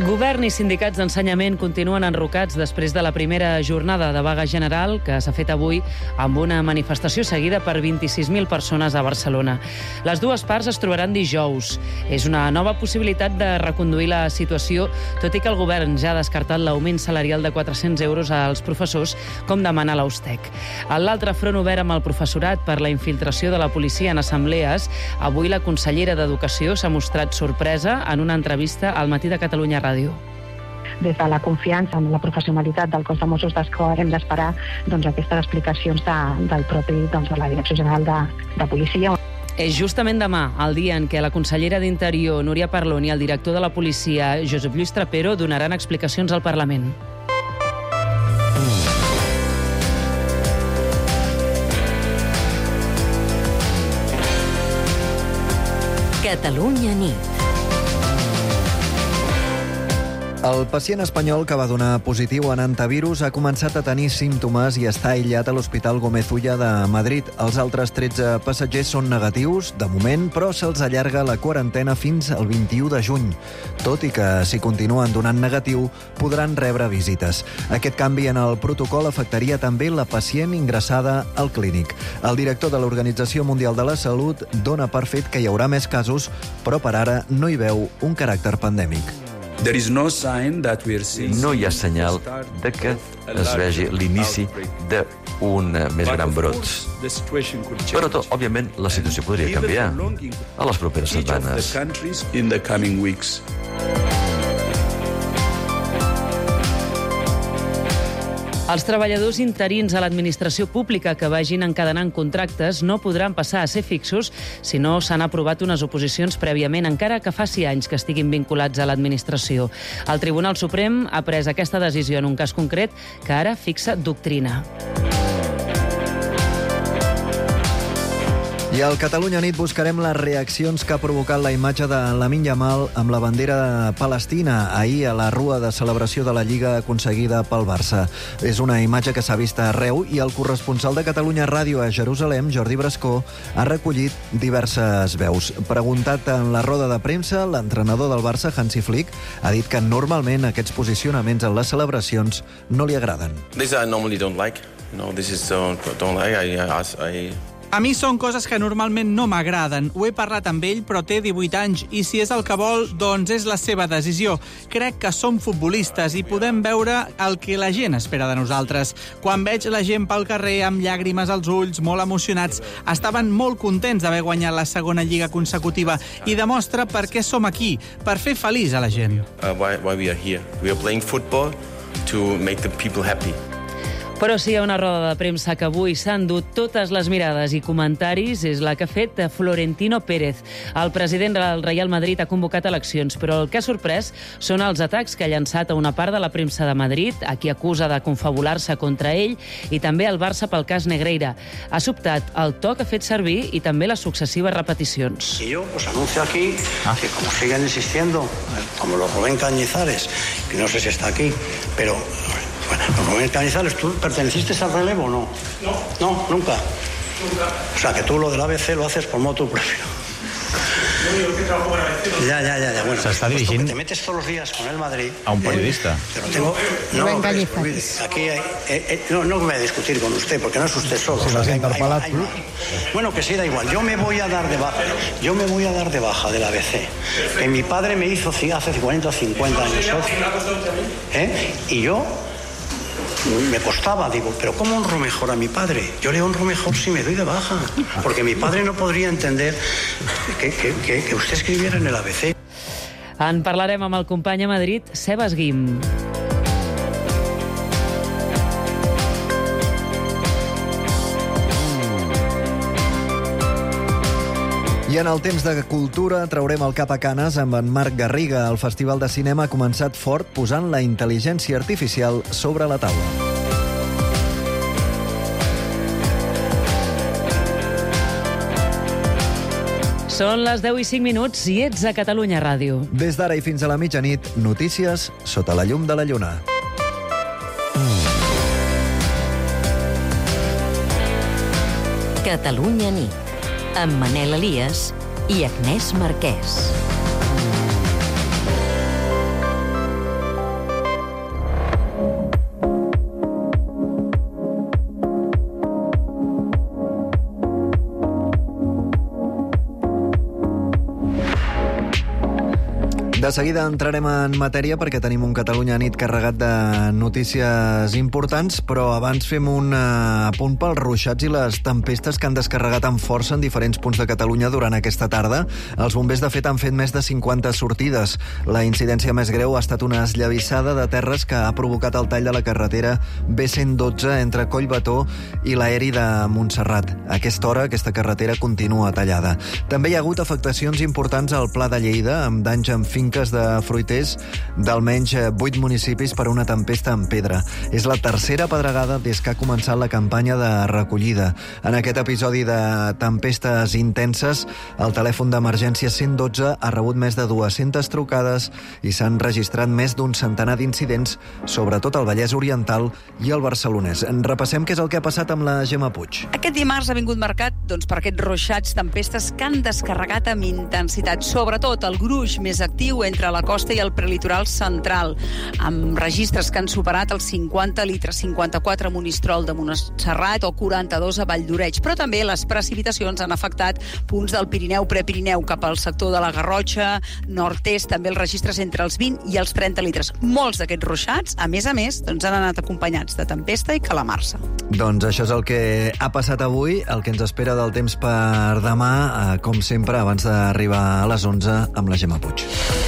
Govern i sindicats d'ensenyament continuen enrocats després de la primera jornada de vaga general que s'ha fet avui amb una manifestació seguida per 26.000 persones a Barcelona. Les dues parts es trobaran dijous. És una nova possibilitat de reconduir la situació, tot i que el govern ja ha descartat l'augment salarial de 400 euros als professors, com demana l'Austec. A l'altre front obert amb el professorat per la infiltració de la policia en assemblees, avui la consellera d'Educació s'ha mostrat sorpresa en una entrevista al Matí de Catalunya Ràdio. Des de la confiança en la professionalitat del cos de Mossos d'Esquadra hem d'esperar aquestes explicacions de la Direcció General de Policia. És justament demà, el dia en què la consellera d'Interior, Núria Parlon, i el director de la policia, Josep Lluís Trapero, donaran explicacions al Parlament. Catalunya nit. El pacient espanyol que va donar positiu en antivirus ha començat a tenir símptomes i està aïllat a l'Hospital Gómez Ulla de Madrid. Els altres 13 passatgers són negatius, de moment, però se'ls allarga la quarantena fins al 21 de juny. Tot i que, si continuen donant negatiu, podran rebre visites. Aquest canvi en el protocol afectaria també la pacient ingressada al clínic. El director de l'Organització Mundial de la Salut dona per fet que hi haurà més casos, però per ara no hi veu un caràcter pandèmic. No hi ha senyal de que es vegi l'inici d'un més gran brot. Però, òbviament, la situació podria canviar a les properes setmanes. Els treballadors interins a l'administració pública que vagin encadenant contractes no podran passar a ser fixos si no s'han aprovat unes oposicions prèviament, encara que faci anys que estiguin vinculats a l'administració. El Tribunal Suprem ha pres aquesta decisió en un cas concret que ara fixa doctrina. I al Catalunya Nit buscarem les reaccions que ha provocat la imatge de Lamine Yamal amb la bandera palestina ahir a la rua de celebració de la Lliga aconseguida pel Barça. És una imatge que s'ha vist arreu i el corresponsal de Catalunya Ràdio a Jerusalem, Jordi Brascó, ha recollit diverses veus. Preguntat en la roda de premsa, l'entrenador del Barça, Hansi Flick, ha dit que normalment aquests posicionaments en les celebracions no li agraden. A mi són coses que normalment no m'agraden. Ho he parlat amb ell, però té 18 anys, i si és el que vol, doncs és la seva decisió. Crec que som futbolistes i podem veure el que la gent espera de nosaltres. Quan veig la gent pel carrer amb llàgrimes als ulls, molt emocionats, estaven molt contents d'haver guanyat la segona lliga consecutiva i demostra per què som aquí, per fer feliç a la gent. Why we are here. We are playing football to make the people happy. Però si hi ha una roda de premsa que avui s'han dut totes les mirades i comentaris és la que ha fet Florentino Pérez. El president del Real Madrid ha convocat eleccions, però el que ha sorprès són els atacs que ha llançat a una part de la premsa de Madrid, a qui acusa de confabular-se contra ell, i també al Barça pel cas Negreira. Ha sobtat el to que ha fet servir i també les successives repeticions. Y yo anuncio aquí que como siguen insistiendo, como los Rubén Cañizares, que no sé si está aquí, pero... Bueno, Rubén Cañizares, ¿tú perteneciste al relevo o no? No. No, nunca. O sea, que tú lo del ABC lo haces por motu propio. Yo que trabajo con ABC. Ya. Bueno, se está dirigiendo. Te metes todos los días con el Madrid. A un periodista. Pero tengo... No, aquí no voy a discutir con usted, porque no es usted solo. Si lo has interpelado tú. Bueno, que sí, da igual. Yo me voy a dar de baja del ABC. Que mi padre me hizo hace 40 o 50 años. Y yo... Me costaba, digo, pero ¿cómo honro mejor a mi padre? Yo le honro mejor si me doy de baja, porque mi padre no podría entender que usted escribiera en el ABC. En parlarem amb el company a Madrid, Sebas Guim. I en el temps de cultura traurem el cap a canes amb en Marc Garriga. El Festival de Cinema ha començat fort posant la intel·ligència artificial sobre la taula. Són les 10 i 5 minuts i ets a Catalunya Ràdio. Des d'ara i fins a la mitjanit, notícies sota la llum de la lluna. Catalunya nit, amb Manel Elias i Agnès Marquès. De seguida entrarem en matèria perquè tenim un Catalunya nit carregat de notícies importants, però abans fem un apunt pels ruixats i les tempestes que han descarregat amb força en diferents punts de Catalunya durant aquesta tarda. Els bombers, de fet, han fet més de 50 sortides. La incidència més greu ha estat una esllavissada de terres que ha provocat el tall de la carretera B112 entre Collbató i l'aeri de Montserrat. A aquesta hora, aquesta carretera continua tallada. També hi ha hagut afectacions importants al Pla de Lleida, amb danys en finques de fruiters d'almenys 8 municipis per una tempesta en pedra. És la tercera pedregada des que ha començat la campanya de recollida. En aquest episodi de tempestes intenses, el telèfon d'emergència 112 ha rebut més de 200 trucades i s'han registrat més d'un centenar d'incidents, sobretot al Vallès Oriental i al Barcelonès. Repassem què és el que ha passat amb la Gemma Puig. Aquest dimarts ha vingut marcat per aquests ruixats, tempestes que han descarregat amb intensitat, sobretot el gruix més actiu entre la costa i el prelitoral central, amb registres que han superat els 50 litres, 54 a Monistrol de Montserrat o 42 a Valldoreix. Però també les precipitacions han afectat punts del Pirineu, Prepirineu, cap al sector de la Garrotxa, nord-est, també els registres entre els 20 i els 30 litres. Molts d'aquests ruixats, a més, han anat acompanyats de tempesta i calamarsa. Doncs això és el que ha passat avui, el que ens espera del temps per demà, com sempre, abans d'arribar a les 11 amb la Gemma Puig.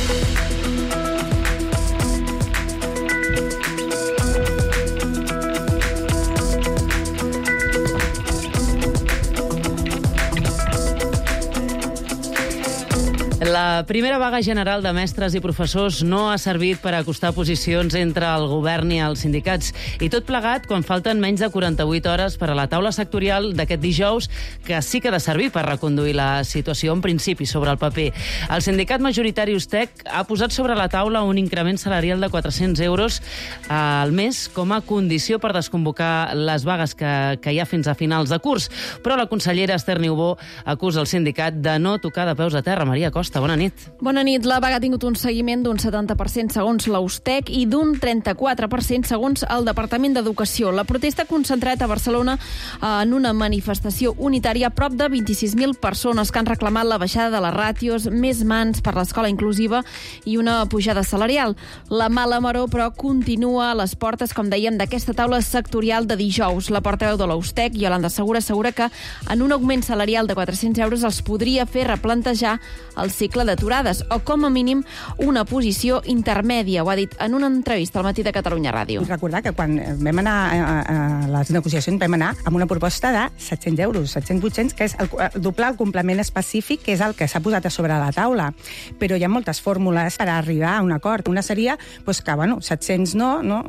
La primera vaga general de mestres i professors no ha servit per acostar posicions entre el govern i els sindicats. I tot plegat quan falten menys de 48 hores per a la taula sectorial d'aquest dijous, que sí que ha de servir per reconduir la situació en principi sobre el paper. El sindicat majoritari USTEC ha posat sobre la taula un increment salarial de 400 euros al mes com a condició per desconvocar les vagues que hi ha fins a finals de curs. Però la consellera Esther Niubó acusa el sindicat de no tocar de peus a terra. Maria Costa, bona nit. Bona nit. La vaga ha tingut un seguiment d'un 70% segons la USTEC i d'un 34% segons el Departament d'Educació. La protesta ha concentrat a Barcelona en una manifestació unitària a prop de 26.000 persones que han reclamat la baixada de les ràtios, més mans per l'escola inclusiva i una pujada salarial. La mala maror, però, continua a les portes, com dèiem, d'aquesta taula sectorial de dijous. La portaveu de la USTEC, Yolanda Segura, assegura que en un augment salarial de 400 euros els podria fer replantejar el cicle d'aturades o, com a mínim, una posició intermèdia. Ho ha dit en una entrevista al Matí de Catalunya Ràdio. Recordar que quan vam anar a les negociacions vam anar amb una proposta de 700 euros, 700-800, que és doblar el complement específic, que és el que s'ha posat a sobre la taula. Però hi ha moltes fórmules per arribar a un acord. Una seria que, 700 no,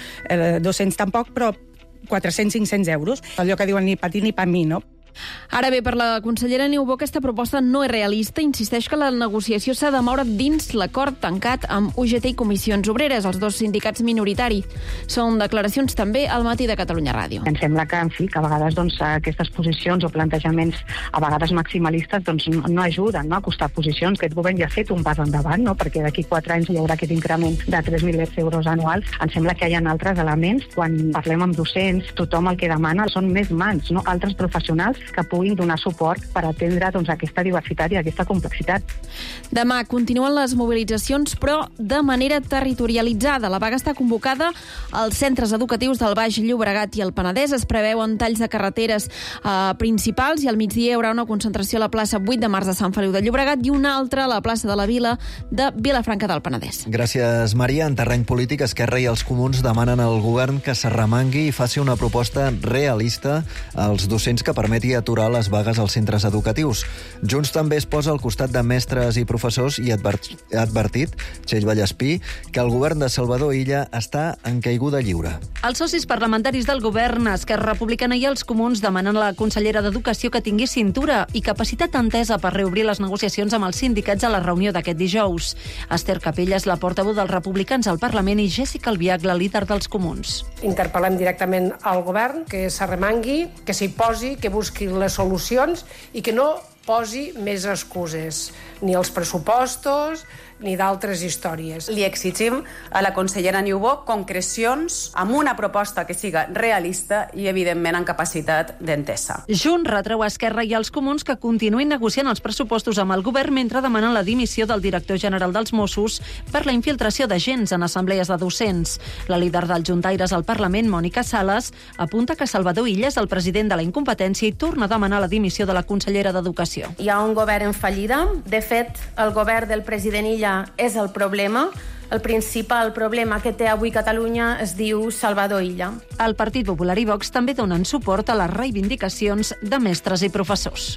200 tampoc, però 400-500 euros. Allò que diuen ni pa ti ni pa mi, no? Ara bé, per la consellera Niubó, aquesta proposta no és realista. Insisteix que la negociació s'ha de moure dins l'acord tancat amb UGT i Comissions Obreres, els dos sindicats minoritaris. Són declaracions també al Matí de Catalunya Ràdio. Em sembla que, que a vegades aquestes posicions o plantejaments a vegades maximalistes no ajuden a acostar posicions. Aquest govern ja ha fet un pas endavant, perquè d'aquí 4 anys hi haurà aquest increment de 3.000 euros anuals. Em sembla que hi ha altres elements. Quan parlem amb docents, tothom el que demana són més mans, altres professionals que puguin donar suport per atendre aquesta diversitat i aquesta complexitat. Demà continuen les mobilitzacions, però de manera territorialitzada. La vaga està convocada als centres educatius del Baix Llobregat i el Penedès. Es preveuen talls de carreteres principals i al migdia hi haurà una concentració a la plaça 8 de març de Sant Feliu de Llobregat i una altra a la plaça de la Vila de Vilafranca del Penedès. Gràcies, Maria. En terreny polític, Esquerra i els Comuns demanen al govern que s'arremangui i faci una proposta realista als docents que permeti aturar les vagues als centres educatius. Junts també es posa al costat de mestres i professors i ha advertit, Txell Vallespí, que el govern de Salvador Illa està en caiguda lliure. Els socis parlamentaris del govern, Esquerra Republicana i els Comuns, demanen a la consellera d'Educació que tingui cintura i capacitat entesa per reobrir les negociacions amb els sindicats a la reunió d'aquest dijous. Esther Capella és la portaveu dels republicans al Parlament i Jessica Albiach, la líder dels Comuns. Interpel·lem directament al govern que s'arremangui, que s'hi posi, que busqui les solucions i que no posi més excuses, ni els pressupostos ni d'altres històries. Li exigim a la consellera Niubó concrecions amb una proposta que siga realista i, evidentment, amb capacitat d'entesa. Junts retreu a Esquerra i als Comuns que continuïn negociant els pressupostos amb el govern mentre demanen la dimissió del director general dels Mossos per la infiltració d'agents en assemblees de docents. La líder dels juntaires al Parlament, Mònica Sales, apunta que Salvador Illa és el president de la incompetència i torna a demanar la dimissió de la consellera d'Educació. Hi ha un govern en fallida. De fet, el govern del president Illa és el problema. El principal problema que té avui Catalunya es diu Salvador Illa. El Partit Popular i Vox també donen suport a les reivindicacions de mestres i professors.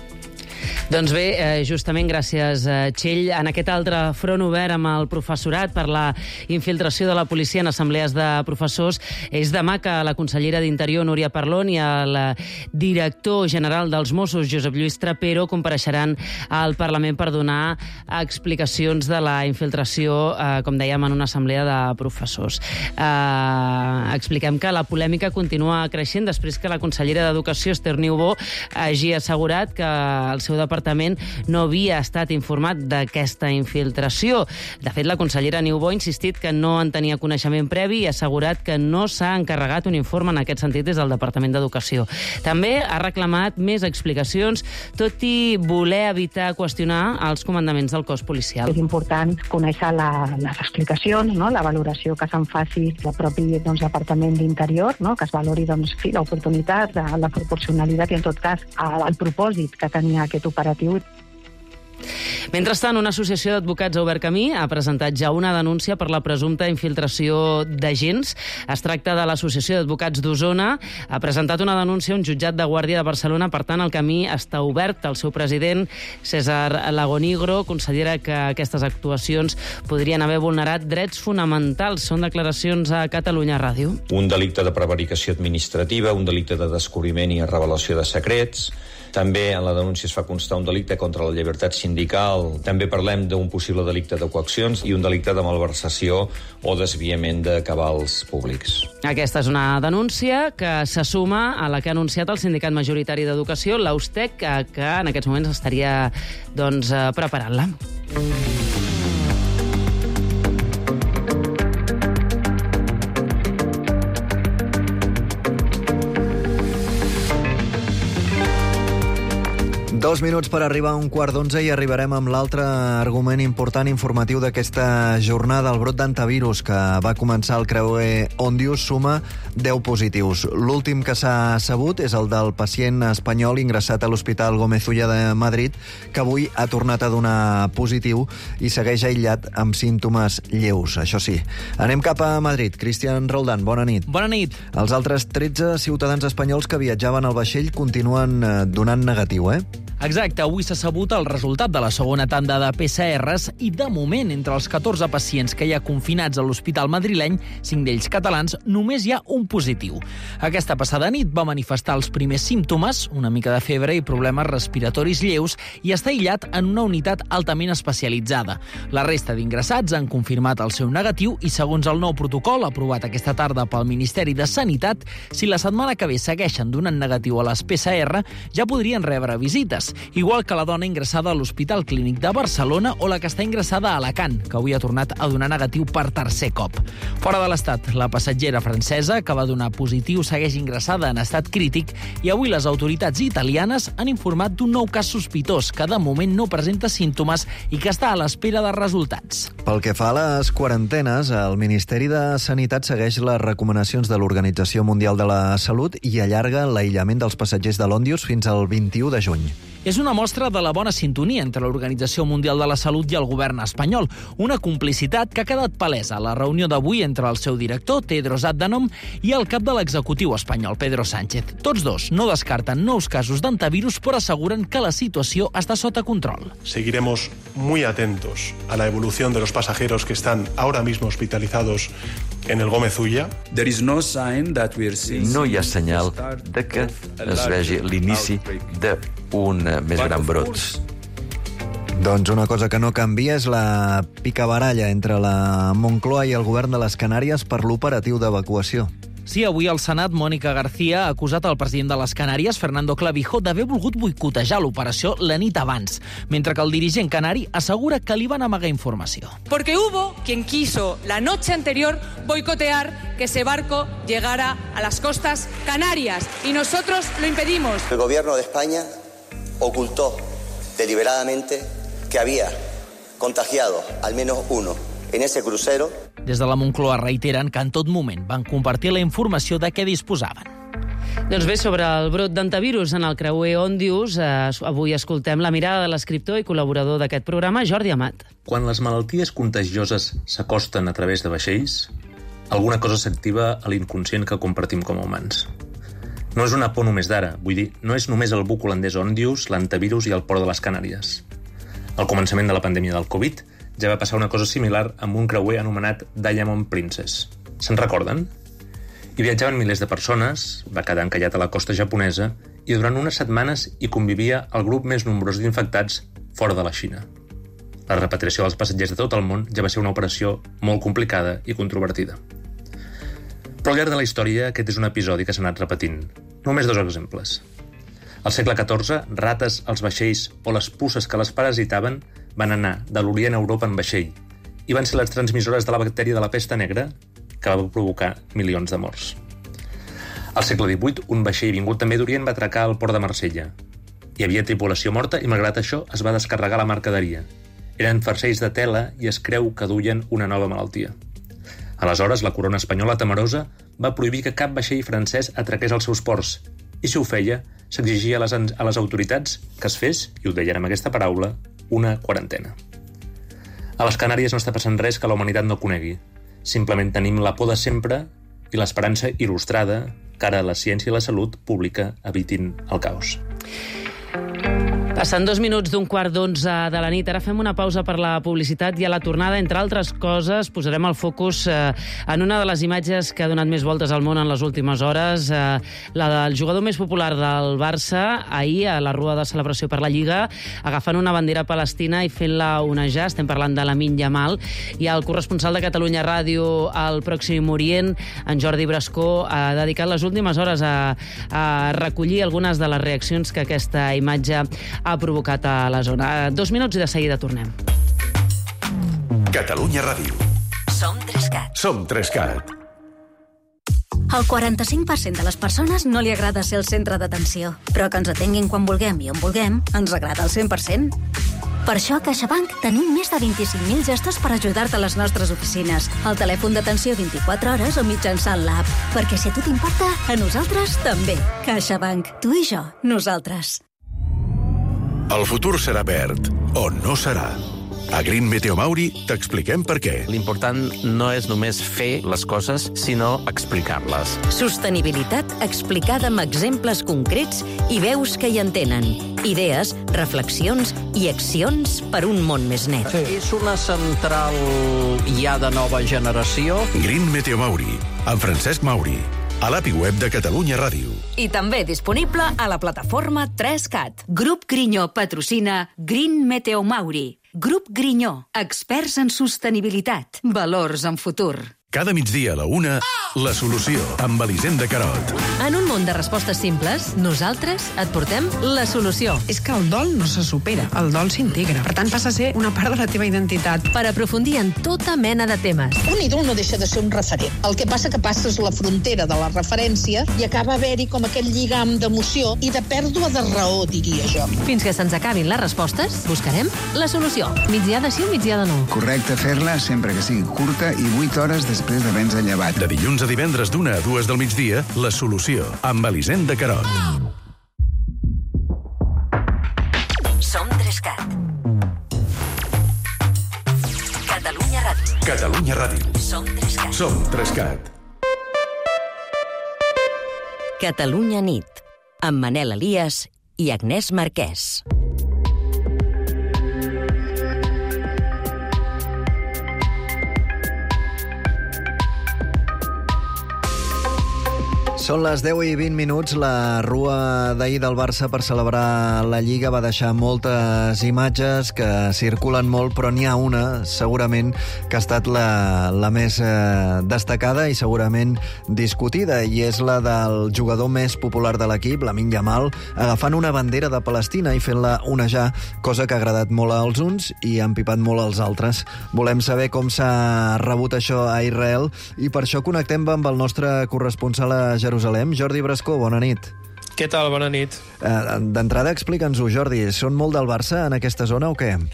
Doncs bé, justament gràcies, Txell. En aquest altre front obert amb el professorat per la infiltració de la policia en assemblees de professors, és demà que la consellera d'Interior, Núria Parlon, i el director general dels Mossos, Josep Lluís Trapero, compareixeran al Parlament per donar explicacions de la infiltració, com dèiem, en una assemblea de professors. Expliquem que la polèmica continua creixent després que la consellera d'Educació, Esther Niubó, hagi assegurat que el seu departament no havia estat informat d'aquesta infiltració. De fet, la consellera Niubó ha insistit que no en tenia coneixement previ i ha assegurat que no s'ha encarregat un informe en aquest sentit des del Departament d'Educació. També ha reclamat més explicacions, tot i voler evitar qüestionar els comandaments del cos policial. És important conèixer les explicacions, no? La valoració que se'n faci el propi Departament d'Interior, no? Que es valori l'oportunitat, la proporcionalitat i, en tot cas, el propòsit que tenia aquest operatiu. Mentrestant, una associació d'advocats ha obert camí, ha presentat ja una denúncia per la presumpta infiltració d'agents. Es tracta de l'Associació d'Advocats d'Osona. Ha presentat una denúncia a un jutjat de Guàrdia de Barcelona. Per tant, el camí està obert. El seu president, César Lagonigro, considera que aquestes actuacions podrien haver vulnerat drets fonamentals. Són declaracions a Catalunya Ràdio. Un delicte de prevaricació administrativa, un delicte de descobriment i revelació de secrets. També en la denúncia es fa constar un delicte contra la llibertat sindical. També parlem d'un possible delicte de coaccions i un delicte de malversació o desviament de cabals públics. Aquesta és una denúncia que se suma a la que ha anunciat el sindicat majoritari d'Educació, l'Austec, que en aquests moments estaria preparant-la. 2 minuts per arribar a 11:15 i arribarem amb l'altre argument important informatiu d'aquesta jornada. El brot d'antivirus que va començar al creuer Òndius suma 10 positius. L'últim que s'ha sabut és el del pacient espanyol ingressat a l'Hospital Gómez Ulla de Madrid, que avui ha tornat a donar positiu i segueix aïllat amb símptomes lleus, això sí. Anem cap a Madrid. Cristian Roldán, bona nit. Bona nit. Els altres 13 ciutadans espanyols que viatjaven al vaixell continuen donant negatiu, Exacte, avui s'ha sabut el resultat de la segona tanda de PCRs i, de moment, entre els 14 pacients que hi ha confinats a l'hospital madrileny, 5 d'ells catalans, només hi ha un positiu. Aquesta passada nit va manifestar els primers símptomes, una mica de febre i problemes respiratoris lleus, i està aïllat en una unitat altament especialitzada. La resta d'ingressats han confirmat el seu negatiu i, segons el nou protocol aprovat aquesta tarda pel Ministeri de Sanitat, si la setmana que ve segueixen donant negatiu a les PCR, ja podrien rebre visites, igual que la dona ingressada a l'Hospital Clínic de Barcelona o la que està ingressada a Alacant, que avui ha tornat a donar negatiu per tercer cop. Fora de l'estat, la passatgera francesa, que va donar positiu, segueix ingressada en estat crític i avui les autoritats italianes han informat d'un nou cas sospitós que de moment no presenta símptomes i que està a l'espera de resultats. Pel que fa a les quarantenes, el Ministeri de Sanitat segueix les recomanacions de l'Organització Mundial de la Salut i allarga l'aïllament dels passatgers de l'Òndius fins al 21 de juny. És una mostra de la bona sintonia entre l'Organització Mundial de la Salut i el govern espanyol, una complicitat que ha quedat palesa a la reunió d'avui entre el seu director, Tedros Adhanom, i el cap de l'executiu espanyol, Pedro Sánchez. Tots dos no descarten nous casos d'antivirus, però asseguren que la situació està sota control. Seguiremos muy atentos a la evolución de los pasajeros que están ahora mismo hospitalizados en el Gómez Ulla. No hi ha senyal de que es vegi l'inici d'un més gran brot. Doncs una cosa que no canvia és la picabaralla entre la Moncloa i el govern de les Canàries per l'operatiu d'evacuació. Sí, avui al Senat, Mónica García ha acusat el president de les Canàries, Fernando Clavijo, d'haver volgut boicotejar l'operació la nit abans, mentre que el dirigent canari assegura que li van amagar informació. Porque hubo quien quiso la noche anterior boicotear que ese barco llegara a las costas canarias y nosotros lo impedimos. El gobierno de España ocultó deliberadamente que había contagiado al menos uno en ese crucero. Des de la Moncloa reiteren que en tot moment van compartir la informació de què disposaven. Doncs bé, sobre el brot d'antivirus en el creuer Òndius, avui escoltem la mirada de l'escriptor i col·laborador d'aquest programa, Jordi Amat. Quan les malalties contagioses s'acosten a través de vaixells, alguna cosa s'activa a l'inconscient que compartim com a humans. No és una por només d'ara, vull dir, no és només el buc holandès Òndius, l'antivirus i el port de les Canàries. Al començament de la pandèmia del Covid ja va passar una cosa similar amb un creuer anomenat Diamond Princess. Se'n recorden? Hi viatjaven milers de persones, va quedar encallat a la costa japonesa i durant unes setmanes hi convivia el grup més nombrós d'infectats fora de la Xina. La repatriació dels passatgers de tot el món ja va ser una operació molt complicada i controvertida. Però al llarg de la història aquest és un episodi que s'ha anat repetint. Només 2 exemples. Al segle XIV, rates als vaixells o les puces que les parasitaven van anar de l'Orient a Europa en vaixell i van ser les transmissores de la bactèria de la pesta negra que va provocar milions de morts. Al segle XVIII, un vaixell vingut també d'Orient va atracar al port de Marsella. Hi havia tripulació morta i, malgrat això, es va descarregar la mercaderia. Eren farcells de tela i es creu que duien una nova malaltia. Aleshores, la corona espanyola temerosa va prohibir que cap vaixell francès atraqués als seus ports i, si ho feia, s'exigia a les autoritats que es fes, i ho deien amb aquesta paraula, una quarantena. A les Canàries no està passant res que la humanitat no conegui. Simplement tenim la por de sempre i l'esperança il·lustrada que ara la ciència i la salut pública evitin el caos. Passen 2 minuts d'un 11:15 de la nit. Ara fem una pausa per la publicitat i a la tornada, entre altres coses, posarem el focus en una de les imatges que ha donat més voltes al món en les últimes hores, la del jugador més popular del Barça, ahir a la rua de celebració per la Lliga, agafant una bandera palestina i fent-la onejar. Estem parlant de Lamine Yamal, i el corresponsal de Catalunya Ràdio al Pròxim Orient, en Jordi Brascó, ha dedicat les últimes hores a recollir algunes de les reaccions que aquesta imatge ha provocat a la zona. 2 minuts i de seguida tornem. Catalunya Ràdio. Som 3CAT. Som 3CAT. Al 45% de les persones no li agrada ser el centre d'atenció, però que ens atenguin quan vulguem i on vulguem ens agrada al 100%. Per això a CaixaBank tenim més de 25.000 gestors per ajudar-te a les nostres oficines, al telèfon d'atenció 24 hores o mitjançant l'app. Perquè si a tu t'importa, a nosaltres també. CaixaBank. Tu i jo. Nosaltres. El futur serà verd, o no serà. A Green Meteo Mauri t'expliquem per què. L'important no és només fer les coses, sinó explicar-les. Sostenibilitat explicada amb exemples concrets i veus que hi entenen. Idees, reflexions i accions per un món més net. És una central ja de nova generació. Green Meteo Mauri, amb Francesc Mauri. A l'API web de Catalunya Ràdio. I també disponible a la plataforma 3CAT. Grup Grinyó patrocina Green Meteo Mauri. Grup Grinyó, experts en sostenibilitat. Valors en futur. Cada migdia a la 1, La Solució, amb Elisenda Carot. En un món de respostes simples, nosaltres et portem la solució. És que el dol no se supera, el dol s'integra. Per tant, passa a ser una part de la teva identitat. Per aprofundir en tota mena de temes. Un ídol no deixa de ser un referent. El que passa que passes la frontera de la referència i acaba haver-hi com aquest lligam d'emoció i de pèrdua de raó, diria jo. Fins que se'ns acabin les respostes, buscarem la solució. Migdia de sí o migdia de no. Correcte fer-la sempre que sigui curta i 8 hores després d'haver-nos llevat. De dilluns a divendres d'1 a 2 del migdia, La Solució, amb Elisenda Carot. Som 3CAT. Catalunya Ràdio. Catalunya Ràdio. Som 3CAT. Som 3CAT. Catalunya nit, amb Manel Elias i Agnès Marquès. Són les 10 i 20 minuts. La rua d'ahir del Barça per celebrar la Lliga va deixar moltes imatges que circulen molt, però n'hi ha una, segurament, que ha estat la més destacada i segurament discutida, i és la del jugador més popular de l'equip, Lamine Yamal, agafant una bandera de Palestina i fent-la onejar, cosa que ha agradat molt als uns i ha empipat molt als altres. Volem saber com s'ha rebut això a Israel i per això connectem amb el nostre corresponsal a Jerusalem, Jordi Brascó. Bona nit. Què tal? Bona nit. D'entrada, explica'ns-ho, Jordi. Són molt del Barça en aquesta zona o què?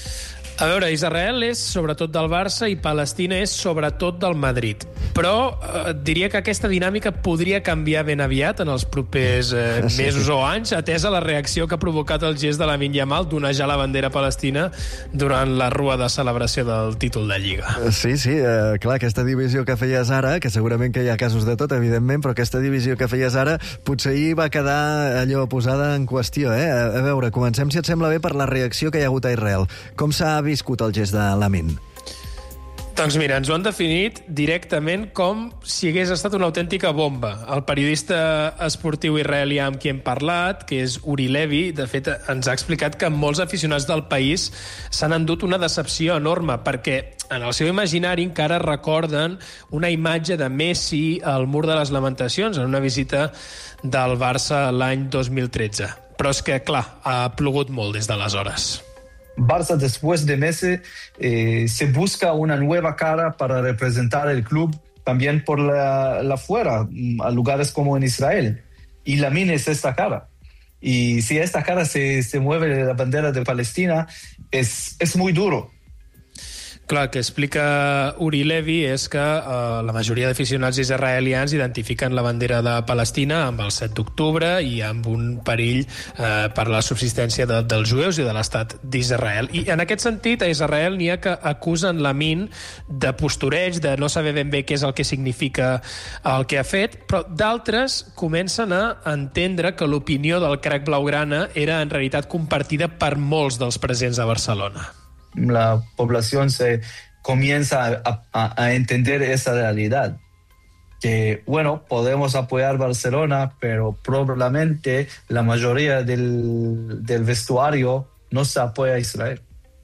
A veure, Israel és sobretot del Barça i Palestina és sobretot del Madrid. Però diria que aquesta dinàmica podria canviar ben aviat en els propers mesos o anys, atesa la reacció que ha provocat el gest de Lamine Yamal d'onejar la bandera palestina durant la rua de celebració del títol de Lliga. Sí, clar, aquesta divisió que feies ara, que segurament que hi ha casos de tot, evidentment, però aquesta divisió que feies ara potser hi va quedar allò posada en qüestió, A veure, comencem, si et sembla bé, per la reacció que hi ha hagut a Israel. Com s'ha viscut el gest de Lamine? Doncs mira, ens ho han definit directament com si hagués estat una autèntica bomba. El periodista esportiu israelià amb qui hem parlat, que és Uri Levy, de fet ens ha explicat que molts aficionats del país s'han endut una decepció enorme, perquè en el seu imaginari encara recorden una imatge de Messi al Mur de les Lamentacions en una visita del Barça l'any 2013. Però és que, clar, ha plogut molt des d'aleshores. Barça, después de meses, se busca una nueva cara para representar el club también por la fuera, a lugares como en Israel. Y Lamine es esta cara. Y si esta cara se mueve la bandera de Palestina, es muy duro. Clar, el que explica Uri Levy és que la majoria d'aficionats israelians identifiquen la bandera de Palestina amb el 7 d'octubre i amb un perill per la subsistència dels jueus i de l'estat d'Israel. I en aquest sentit, a Israel n'hi ha que acusen Lamine de postureig, de no saber ben bé què és el que significa el que ha fet, però d'altres comencen a entendre que l'opinió del crack blaugrana era en realitat compartida per molts dels presents a Barcelona. La población se comienza a entender esa realidad. Que, bueno, podemos apoyar Barcelona, pero probablemente la mayoría del vestuario no se apoya a Israel.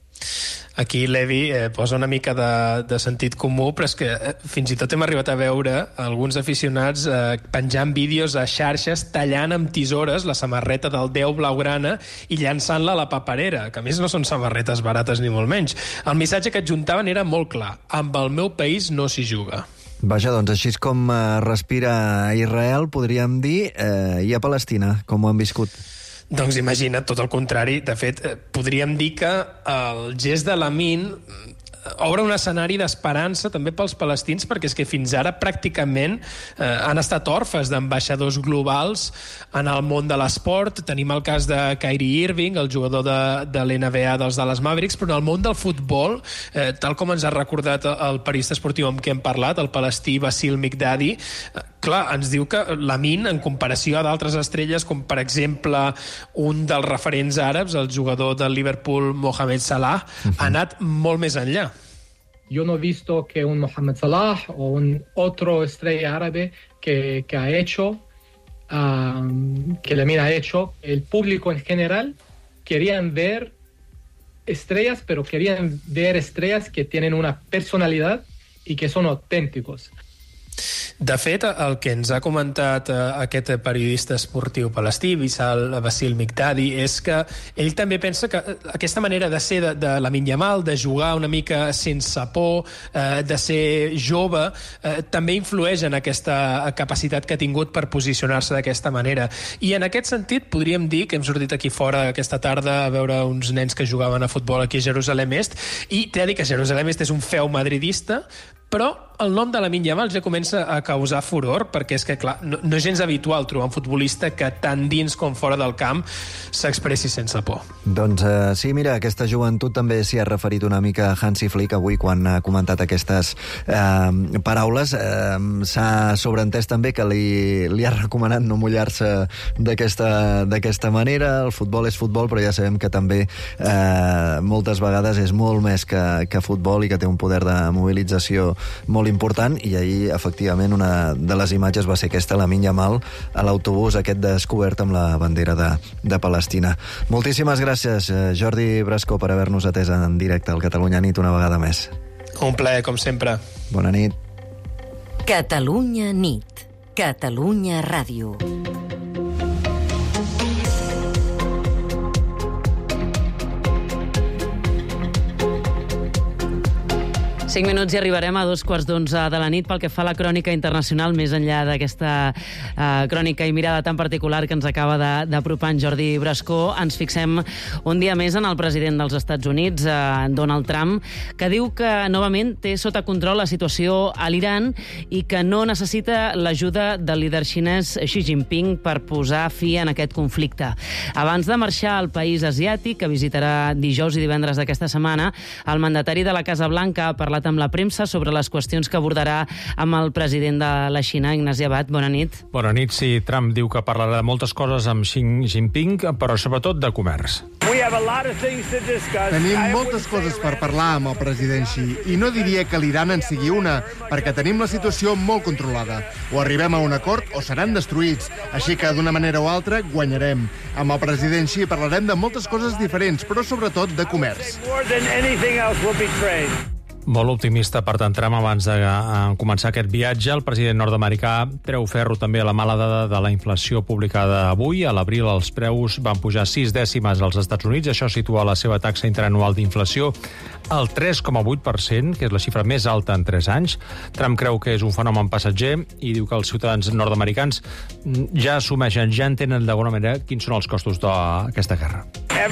Aquí Levy posa una mica de sentit comú, però és que fins i tot hem arribat a veure alguns aficionats penjant vídeos a xarxes tallant amb tisores la samarreta del 10 blaugrana i llançant-la a la paperera, que a més no són samarretes barates ni molt menys. El missatge que adjuntaven era molt clar: amb el meu país no s'hi juga. Vaja, doncs així és com respira Israel, podríem dir, i a Palestina, com ho han viscut. Doncs imagina't, tot el contrari. De fet, podríem dir que el gest de Lamine obre un escenari d'esperança també pels palestins, perquè és que fins ara pràcticament han estat orfes d'ambaixadors globals en el món de l'esport. Tenim el cas de Kyrie Irving, el jugador de l'NBA dels Dallas Mavericks, però en el món del futbol, tal com ens ha recordat el periodista esportiu amb qui hem parlat, el palestí Basil Mikdadi, clar, ens diu que Lamine, en comparació a d'altres estrelles, com per exemple un dels referents àrabs, el jugador del Liverpool Mohamed Salah, ha anat molt més enllà. Yo no he visto que un Mohamed Salah o un otro estrella árabe que ha hecho, que Lamine ha hecho. El público en general querían ver estrellas, pero querían ver estrellas que tienen una personalidad y que son auténticos. De fet, el que ens ha comentat aquest periodista esportiu palestí, Basil Mikdadi, és que ell també pensa que aquesta manera de ser de Lamine Yamal, de jugar una mica sense por, de ser jove, també influeix en aquesta capacitat que ha tingut per posicionar-se d'aquesta manera. I en aquest sentit podríem dir que hem sortit aquí fora aquesta tarda a veure uns nens que jugaven a futbol aquí a Jerusalem Est, i t'he de dir que Jerusalem Est és un feu madridista, però el nom de Lamine Yamal ja comença a causar furor, perquè és que, clar, no és gens habitual trobar un futbolista que tant dins com fora del camp s'expressi sense por. Doncs sí, mira, aquesta joventut també s'hi ha referit una mica Hansi Flick avui quan ha comentat aquestes paraules. S'ha sobreentès també que li ha recomanat no mullar-se d'aquesta manera. El futbol és futbol, però ja sabem que també moltes vegades és molt més que futbol i que té un poder de mobilització molt important, i ahir, efectivament, una de les imatges va ser aquesta, Lamine Yamal, a l'autobús aquest descobert amb la bandera de Palestina. Moltíssimes gràcies, Jordi Brasco, per haver-nos atès en directe al Catalunya Nit una vegada més. Un plaer, com sempre. Bona nit. Catalunya Nit. Catalunya Ràdio. 5 minuts i arribarem a 2:15 de la nit pel que fa a la crònica internacional, més enllà d'aquesta crònica i mirada tan particular que ens acaba d'apropar en Jordi Brasco. Ens fixem un dia més en el president dels Estats Units, Donald Trump, que diu que novament té sota control la situació a l'Iran i que no necessita l'ajuda del líder xinès Xi Jinping per posar fi en aquest conflicte. Abans de marxar al país asiàtic, que visitarà dijous i divendres d'aquesta setmana, el mandatari de la Casa Blanca ha parlat amb la premsa sobre les qüestions que abordarà amb el president de la Xina, Ignasi Abad. Bona nit. Bona nit. Sí, Trump diu que parlarà de moltes coses amb Xi Jinping, però sobretot de comerç. Tenim moltes coses per parlar amb el president Xi i no diria que l'Iran en sigui una, perquè tenim la situació molt controlada. O arribem a un acord o seran destruïts, així que d'una manera o altra guanyarem. Amb el president Xi parlarem de moltes coses diferents, però sobretot de comerç. Molt optimista, per tant, Trump, abans de començar aquest viatge. El president nord-americà treu ferro també a la mala dada de la inflació publicada avui. A l'abril els preus van pujar 6 dècimes als Estats Units. Això situa la seva taxa interanual d'inflació al 3,8%, que és la xifra més alta en 3 anys. Trump creu que és un fenomen passatger i diu que els ciutadans nord-americans ja assumeixen, ja entenen d'alguna manera quins són els costos d'aquesta guerra.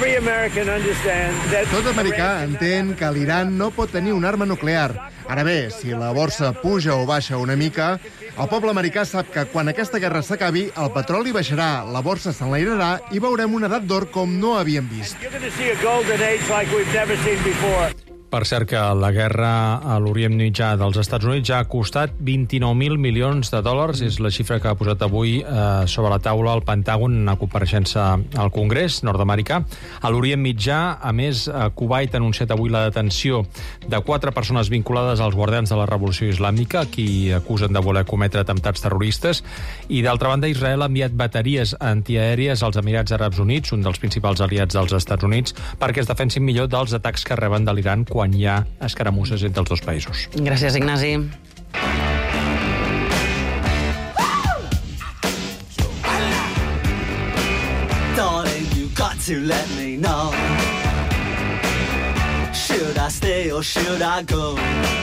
Tot americà entén que l'Iran no pot tenir una arma nuclear. Ara bé, si la borsa puja o baixa una mica, el poble americà sap que quan aquesta guerra s'acabi, el petroli baixarà, la borsa s'enlairarà i veurem una edat d'or com no havíem vist. Per cert, que la guerra a l'Orient Mitjà dels Estats Units ja ha costat 29.000 milions de dòlars. És la xifra que ha posat avui sobre la taula el Pentàgon en una compareixença al Congrés nord-americà. A l'Orient Mitjà, a més, Kuwait ha anunciat avui la detenció de 4 persones vinculades als guardians de la Revolució Islàmica, qui acusen de voler cometre atemptats terroristes. I, d'altra banda, Israel ha enviat bateries antiaèries als Emirats Àrabs Units, un dels principals aliats dels Estats Units, perquè es defensin millor dels atacs que reben de l'Iran quan hi ha escaramusses entre els dos països. Gràcies, Ignasi. Darling, you got to let me know. Should I stay or should I go?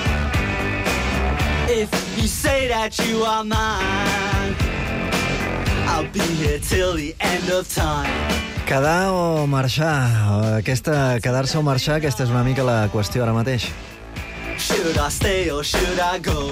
If you say that you are mine, I'll be here till the end of time. Quedar o marxar? Quedar-se o marxar, aquesta és una mica la qüestió ara mateix. Should I stay or should I go?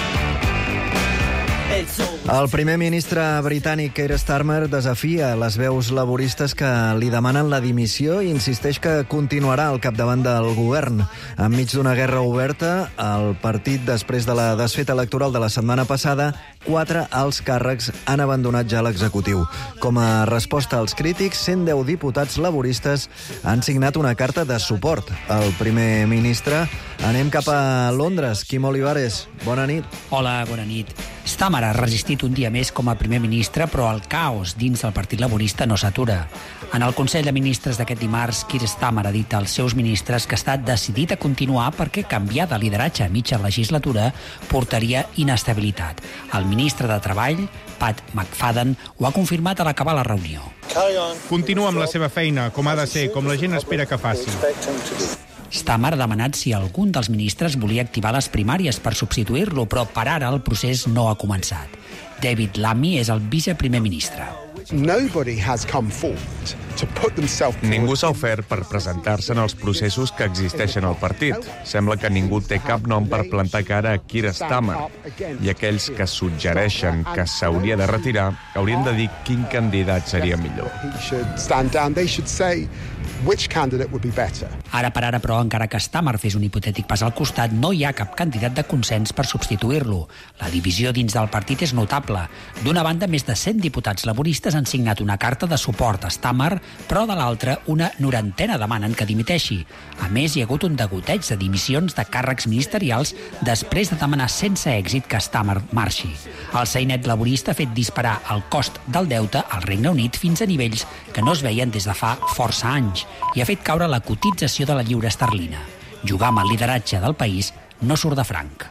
El primer ministre britànic Keir Starmer desafia les veus laboristes que li demanen la dimissió i insisteix que continuarà al capdavant del govern. Enmig d'una guerra oberta, el partit, després de la desfeta electoral de la setmana passada, 4 alts càrrecs han abandonat ja l'executiu. Com a resposta als crítics, 110 diputats laboristes han signat una carta de suport al primer ministre. Anem cap a Londres. Quim Olivares, bona nit. Hola, bona nit. Starmer ha resistit un dia més com a primer ministre, però el caos dins del Partit Laborista no s'atura. En el Consell de Ministres d'aquest dimarts, Keir Starmer ha dit als seus ministres que està decidit a continuar perquè canviar de lideratge a mitja legislatura portaria inestabilitat. El ministre de Treball, Pat McFadden, ho ha confirmat a l'acabar la reunió. Continua amb la seva feina, com ha de ser, com la gent espera que faci. Starmer ha demanat si algun dels ministres volia activar les primàries per substituir-lo, però per ara el procés no ha començat. David Lammy és el viceprimer ministre. Ningú s'ha ofert per presentar-se en els processos que existeixen al partit. Sembla que ningú té cap nom per plantar cara a Keir Starmer. I aquells que suggereixen que s'hauria de retirar haurien de dir quin candidat seria millor. Ara per ara, però, encara que Starmer fes un hipotètic pas al costat, no hi ha cap candidat de consens per substituir-lo. La divisió dins del partit és notable. D'una banda, més de 100 diputats laboristes han signat una carta de suport a Starmer però de l'altra, una 90 demanen que dimiteixi. A més, hi ha hagut un degoteig de dimissions de càrrecs ministerials després de demanar sense èxit que Starmer marxi. El sainet laborista ha fet disparar el cost del deute al Regne Unit fins a nivells que no es veien des de fa força anys i ha fet caure la cotització de la lliura esterlina. Jugar amb el lideratge del país no surt de franc.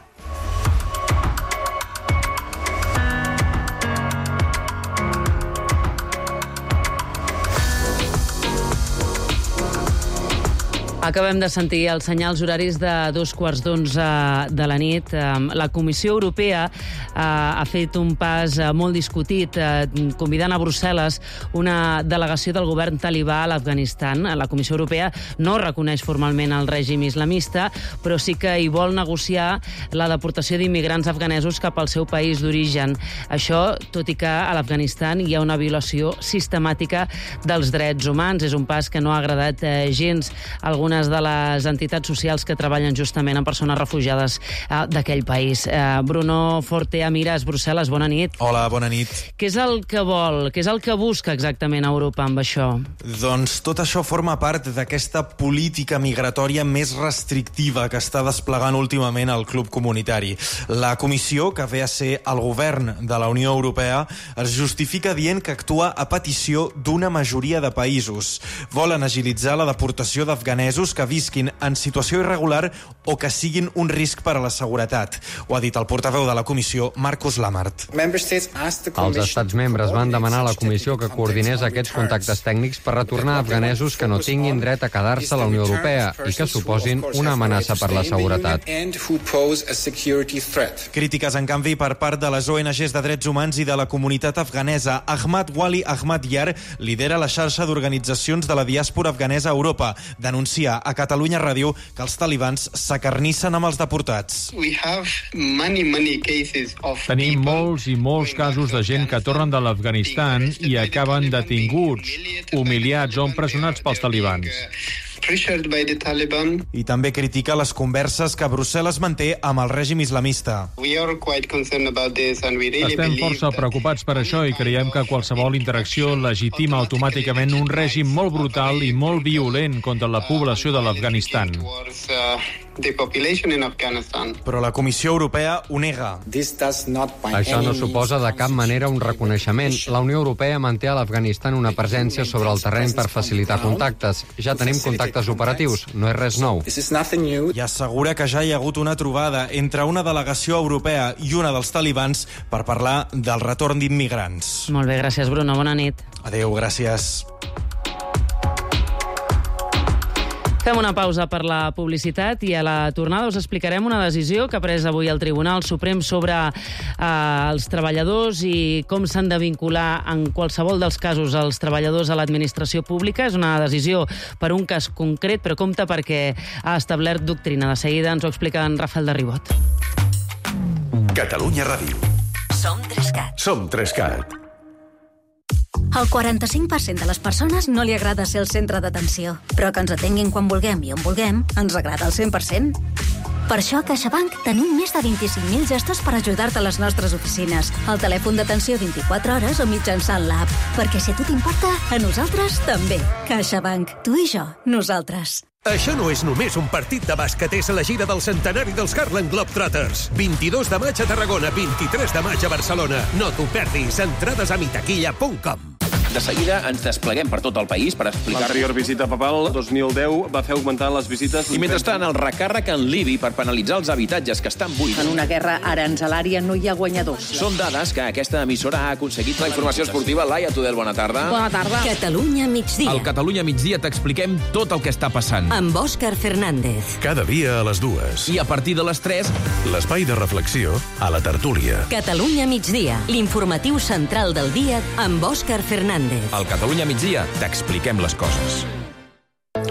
Acabem de sentir els senyals horaris de 11:15 de la nit. La Comissió Europea ha fet un pas molt discutit, convidant a Brussel·les una delegació del govern talibà a l'Afganistan. La Comissió Europea no reconeix formalment el règim islamista, però sí que hi vol negociar la deportació d'immigrants afganesos cap al seu país d'origen. Això, tot i que a l'Afganistan hi ha una violació sistemàtica dels drets humans. És un pas que no ha agradat gens a algunes de les entitats socials que treballen justament amb persones refugiades d'aquell país. Bruno Forte Amiras, Brussel·les, bona nit. Hola, bona nit. Què és el que vol, què és el que busca exactament Europa amb això? Doncs tot això forma part d'aquesta política migratòria més restrictiva que està desplegant últimament el club comunitari. La comissió, que ve a ser el govern de la Unió Europea, es justifica dient que actua a petició d'una majoria de països. Volen agilitzar la deportació d'afganesos que visquin en situació irregular o que siguin un risc per a la seguretat. Ho ha dit el portaveu de la comissió, Markus Lammert. Els estats membres van demanar a la comissió que coordinés aquests contactes tècnics per retornar afganesos que no tinguin dret a quedar-se a la Unió Europea i que suposin una amenaça per la seguretat. Crítiques, en canvi, per part de les ONGs de drets humans i de la comunitat afganesa. Ahmad Wali Ahmad Yar lidera la xarxa d'organitzacions de la diàspora afganesa a Europa. Denuncia a Catalunya Ràdio que els talibans s'acarnissen amb els deportats. Tenim molts i molts casos de gent que tornen de l'Afganistan i acaben detinguts, humiliats o empresonats pels talibans. I també critica les converses que Brussel·les manté amb el règim islamista. Estem força preocupats per això i creiem que qualsevol interacció legitima automàticament un règim molt brutal i molt violent contra la població de l'Afganistan. Però la Comissió Europea ho nega. Això no suposa de cap manera un reconeixement. La Unió Europea manté a l'Afganistan una presència sobre el terreny per facilitar contactes. Ja tenim contactes operatius, no és res nou. I assegura que ja hi ha hagut una trobada entre una delegació europea i una dels talibans per parlar del retorn d'immigrants. Molt bé, gràcies, Bruno. Bona nit. Adéu, gràcies. Fem una pausa per la publicitat i a la tornada us explicarem una decisió que ha pres avui el Tribunal Suprem sobre els treballadors i com s'han de vincular en qualsevol dels casos els treballadors a l'administració pública. És una decisió per un cas concret, però compte perquè ha establert doctrina. De seguida ens ho explica en Rafael de Ribot. Catalunya Ràdio. Som 3CAT. Som 3CAT. Al 45% de les persones no li agrada ser el centre d'atenció, però que ens atenguin quan vulguem i on vulguem ens agrada al 100%. Per això a CaixaBank tenim més de 25.000 gestors per ajudar-te a les nostres oficines, al telèfon d'atenció 24 hores o mitjançant l'app. Perquè si a tu t'importa, a nosaltres també. CaixaBank. Tu i jo. Nosaltres. Això no és només un partit de bàsquet, és la gira del centenari dels Harlem Globetrotters. 22 de maig a Tarragona, 23 de maig a Barcelona. No t'ho perdis. Entrades a mitaquilla.com. De seguida ens despleguem per tot el país per explicar... L'anterior visita papal, 2010, va fer augmentar les visites... I mentrestant, el recàrrec en l'IBI per penalitzar els habitatges que estan buits. En una guerra aranzelària no hi ha guanyadors. Són dades que aquesta emissora ha aconseguit. La informació esportiva, Laia Tudel, bona tarda. Bona tarda. Catalunya migdia. Al Catalunya migdia t'expliquem tot el que està passant. Amb Òscar Fernández. Cada dia a les 2. I a partir de les 3... L'espai de reflexió a la tertúlia. Catalunya migdia, l'informatiu central del dia amb Òscar Fernández. Al Catalunya migdia t'expliquem les coses.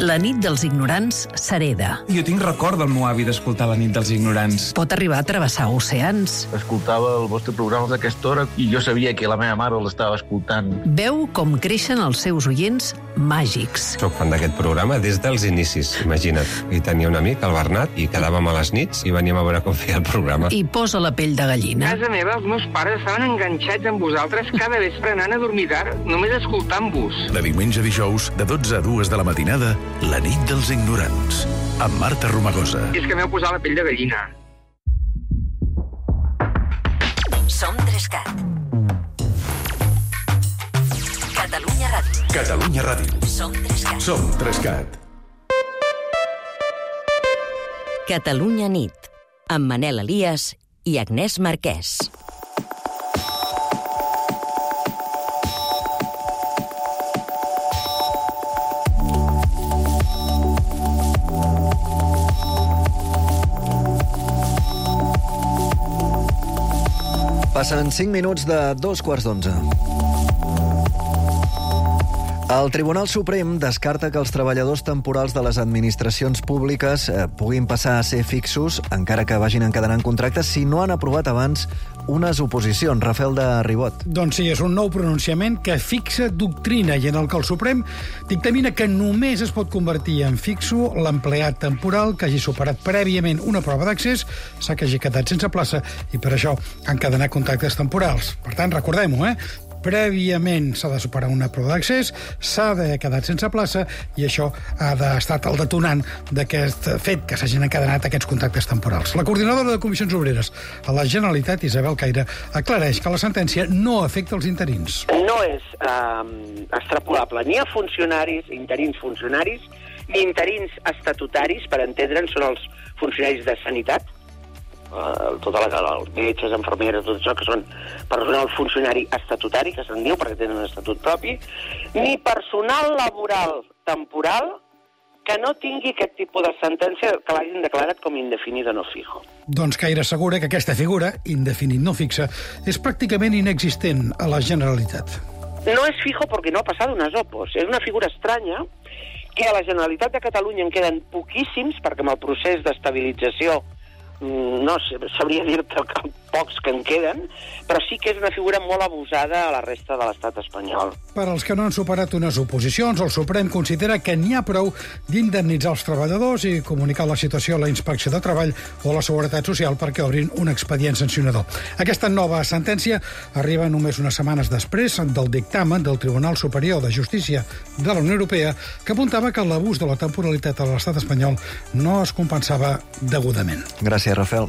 La nit dels ignorants s'hereda. Jo tinc record del meu avi d'escoltar La nit dels ignorants. Pot arribar a travessar oceans. Escoltava el vostre programa d'aquesta hora i jo sabia que la meva mare l'estava escoltant. Veu com creixen els seus oients màgics. Soc fan d'aquest programa des dels inicis, imagina't. I tenia un amic, el Bernat, i quedàvem a les nits i veníem a veure com feia el programa. I posa la pell de gallina. A casa meva, els meus pares estaven enganxats amb vosaltres cada vespre anant a dormir tard, només escoltant-vos. De diumenge a dijous, de 12 a 2 de la matinada, La nit dels ignorants, amb Marta Romagosa. És que m'heu posat la pell de gallina. Som 3CAT. Catalunya Ràdio. Catalunya Ràdio. Som 3CAT. Som 3CAT. Catalunya nit, amb Manel Elias i Agnès Marquès. Passen 5 minuts de 2:15. El Tribunal Suprem descarta que els treballadors temporals de les administracions públiques puguin passar a ser fixos, encara que vagin encadenant contractes, si no han aprovat abans unes oposicions. Rafael de Ribot. Doncs sí, és un nou pronunciament que fixa doctrina i en el que el Suprem dictamina que només es pot convertir en fixo l'empleat temporal que hagi superat prèviament una prova d'accés, s'ha que hagi quedat sense plaça i per això ha encadenat contractes temporals. Per tant, recordem-ho, prèviament s'ha de superar una prova d'accés, s'ha de quedar sense plaça i això ha d'estat el detonant d'aquest fet que s'hagin encadenat aquests contractes temporals. La coordinadora de Comissions Obreres a la Generalitat, Isabel Caire, aclareix que la sentència no afecta els interins. No és extrapolable ni a funcionaris, interins funcionaris, ni interins estatutaris, per entendre'n, són els funcionaris de sanitat, els metges, infermeres, tot això que són personal funcionari estatutari, que se'n diu perquè tenen un estatut propi, ni personal laboral temporal que no tingui aquest tipus de sentència que l'hagin declarat com indefinida no fijo. Doncs Caire assegura que aquesta figura, indefinit no fixa, és pràcticament inexistent a la Generalitat. No és fijo perquè no ha passat unes opos. És una figura estranya que a la Generalitat de Catalunya en queden poquíssims, perquè amb el procés d'estabilització no sabria dir-te pocs que en queden, però sí que és una figura molt abusada a la resta de l'estat espanyol. Per als que no han superat unes oposicions, el Suprem considera que n'hi ha prou d'indemnitzar els treballadors i comunicar la situació a la Inspecció de Treball o a la Seguretat Social perquè obrin un expedient sancionador. Aquesta nova sentència arriba només unes setmanes després del dictamen del Tribunal Superior de Justícia de la Unió Europea que apuntava que l'abús de la temporalitat a l'estat espanyol no es compensava degudament. Gràcies, Rafael.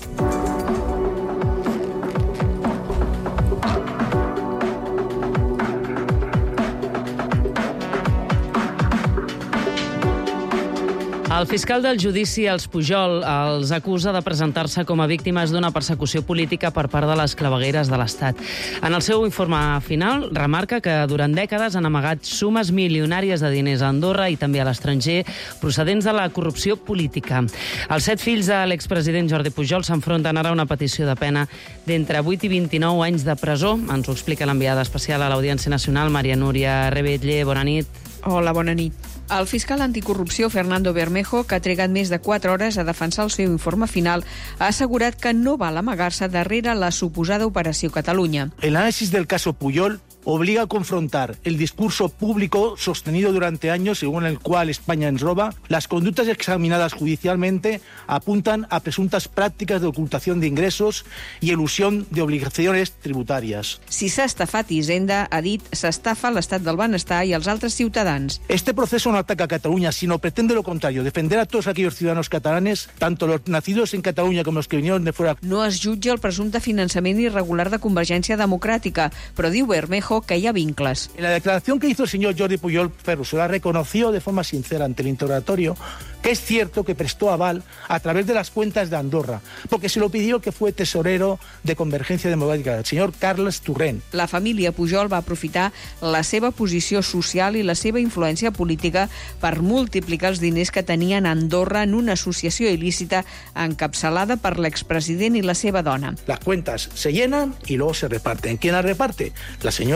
El fiscal del judici als Pujol els acusa de presentar-se com a víctimes d'una persecució política per part de les clavegueres de l'Estat. En el seu informe final remarca que durant dècades han amagat sumes milionàries de diners a Andorra i també a l'estranger procedents de la corrupció política. Els 7 fills de l'expresident Jordi Pujol s'enfronten ara a una petició de pena d'entre 8 i 29 anys de presó. Ens ho explica l'enviada especial a l'Audiència Nacional, Maria Núria Rebetlle. Bona nit. Hola, bona nit. El fiscal anticorrupció Fernando Bermejo, que ha trigat més de 4 hores a defensar el seu informe final, ha assegurat que no val amagar-se darrere la suposada Operació Catalunya. El análisis del caso Pujol obliga a confrontar el discurso público sostenido durante años, según el cual España ens roba. Las conductas examinadas judicialmente apuntan a presuntas prácticas de ocultación de ingresos y elusión de obligaciones tributarias. Si s'ha estafat Hisenda, ha dit, s'estafa l'estat del benestar i els altres ciutadans. Este proceso no ataca a Cataluña, sino pretende lo contrario, defender a todos aquellos ciudadanos catalanes, tanto los nacidos en Cataluña como los que vinieron de fuera. No es jutja el presumpte finançament irregular de Convergència Democràtica, però diu Bermejo que hi ha vincles. En la declaración que hizo el señor Jordi Pujol Ferrusola reconoció de forma sincera ante el interrogatorio que es cierto que prestó aval a través de las cuentas de Andorra, porque se lo pidió que fue tesorero de Convergencia Democrática, el señor Carles Torrent. La família Pujol va aprofitar la seva posició social i la seva influència política per multiplicar els diners que tenien a Andorra en una associació il·lícita encapçalada per l'expresident i la seva dona. Las cuentas se llenan y luego se reparten. ¿Quién las reparte? La señora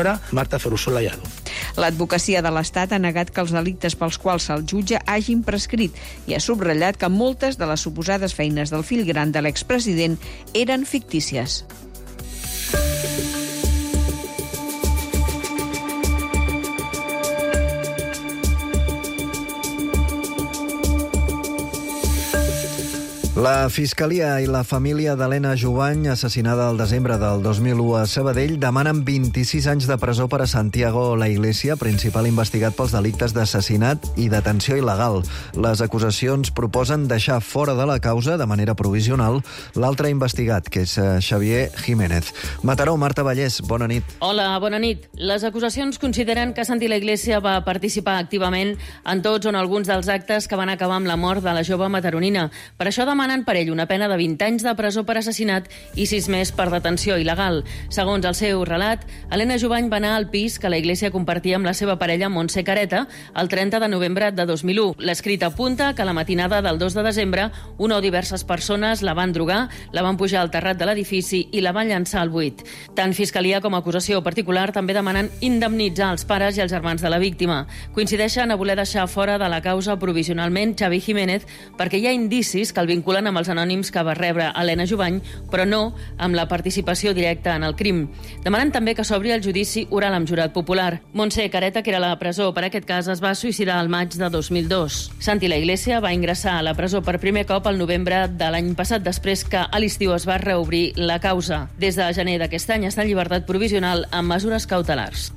senyora Marta Ferrusola Llado. L'advocacia de l'Estat ha negat que els delictes pels quals se'l jutge hagin prescrit i ha subratllat que moltes de les suposades feines del fill gran de l'expresident eren fictícies. La Fiscalia i la família d'Helena Jubany, assassinada al desembre del 2001 a Sabadell, demanen 26 anys de presó per a Santiago La Iglesia, principal investigat pels delictes d'assassinat i detenció il·legal. Les acusacions proposen deixar fora de la causa, de manera provisional, l'altre investigat, que és Xavier Jiménez. Mataró, Marta Vallès, bona nit. Hola, bona nit. Les acusacions consideren que Santi La Iglesia va participar activament en tots o en alguns dels actes que van acabar amb la mort de la jove mataronina. Per això demanen per ell una pena de 20 anys de presó per assassinat i 6 més per detenció il·legal. Segons el seu relat, Helena Jubany va anar al pis que la Iglesia compartia amb la seva parella Montse Careta el 30 de novembre de 2001. L'escrit apunta que la matinada del 2 de desembre una o diverses persones la van drogar, la van pujar al terrat de l'edifici i la van llançar al buit. Tant Fiscalia com acusació particular també demanen indemnitzar els pares i els germans de la víctima. Coincideixen a voler deixar fora de la causa provisionalment Xavi Jiménez perquè hi ha indicis que el vinculen amb els anònims que va rebre Helena Jubany, però no amb la participació directa en el crim. Demanen també que s'obri el judici oral amb jurat popular. Montse Careta, que era a la presó per aquest cas, es va suïcidar al maig de 2002. Santi La Iglesia va ingressar a la presó per primer cop al novembre de l'any passat, després que a l'estiu es va reobrir la causa. Des de gener d'aquest any està en llibertat provisional amb mesures cautelars.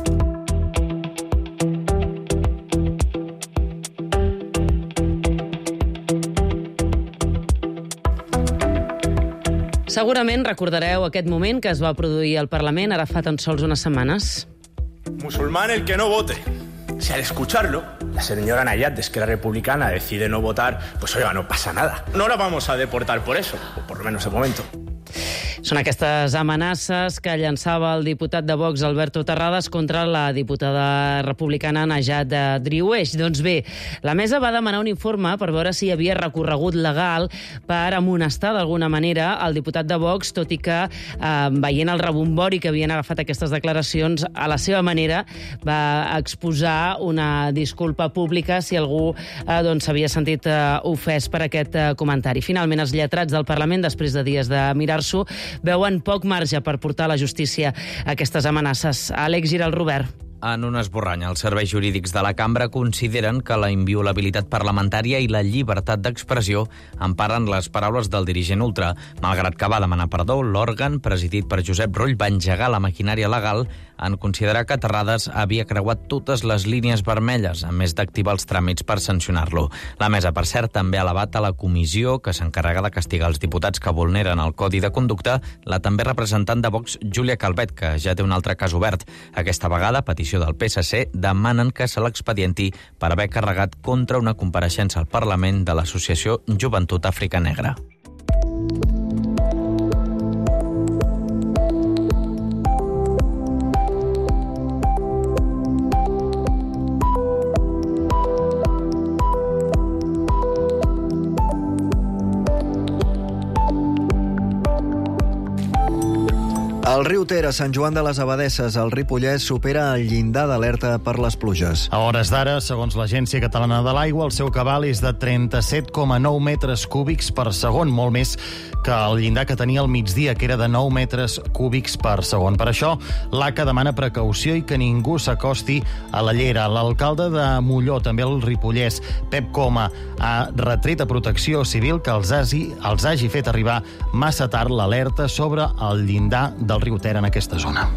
Segurament recordareu aquest moment que es va produir al Parlament ara fa tan sols unes setmanes. Musulmán el que no vote. Si al escucharlo, la señora Nayat de Esquerra Republicana decide no votar, pues oiga, no pasa nada. No la vamos a deportar por eso, o por lo menos de momento. Són aquestes amenaces que llançava el diputat de Vox, Alberto Terrades, contra la diputada republicana Najat Driouech. Doncs bé, la mesa va demanar un informe per veure si hi havia recorregut legal per amonestar d'alguna manera el diputat de Vox, tot i que, veient el rebombori que havien agafat aquestes declaracions, a la seva manera va exposar una disculpa pública si algú s'havia sentit ofès per aquest comentari. Finalment, els lletrats del Parlament, després de dies de mirar-s'ho, veuen poc marge per portar a la justícia aquestes amenaces. Àlex Giral, Robert. En un esborrany, els serveis jurídics de la cambra consideren que la inviolabilitat parlamentària i la llibertat d'expressió emparen les paraules del dirigent ultra. Malgrat que va demanar perdó, l'òrgan, presidit per Josep Rull, va engegar la maquinària legal en considerar que Terrades havia creuat totes les línies vermelles, a més d'activar els tràmits per sancionar-lo. La mesa, per cert, també ha elevat a la comissió que s'encarrega de castigar els diputats que vulneren el Codi de Conducta la també representant de Vox, Júlia Calvet, que ja té un altre cas obert. Aquesta vegada, petició del PSC, demanen que se l'expedienti per haver carregat contra una compareixença al Parlament de l'Associació Joventut Àfrica Negra. El riu Ter, a Sant Joan de les Abadesses, al Ripollès, supera el llindar d'alerta per les pluges. A hores d'ara, segons l'Agència Catalana de l'Aigua, el seu cabal és de 37,9 metres cúbics per segon, molt més que el llindar que tenia al migdia, que era de 9 metres cúbics per segon. Per això, l'ACA demana precaució i que ningú s'acosti a la llera. L'alcalde de Molló, també el Ripollès, Pep Coma, ha retret a Protecció Civil que els hagi fet arribar massa tard l'alerta sobre el llindar del riu Ter en aquesta zona.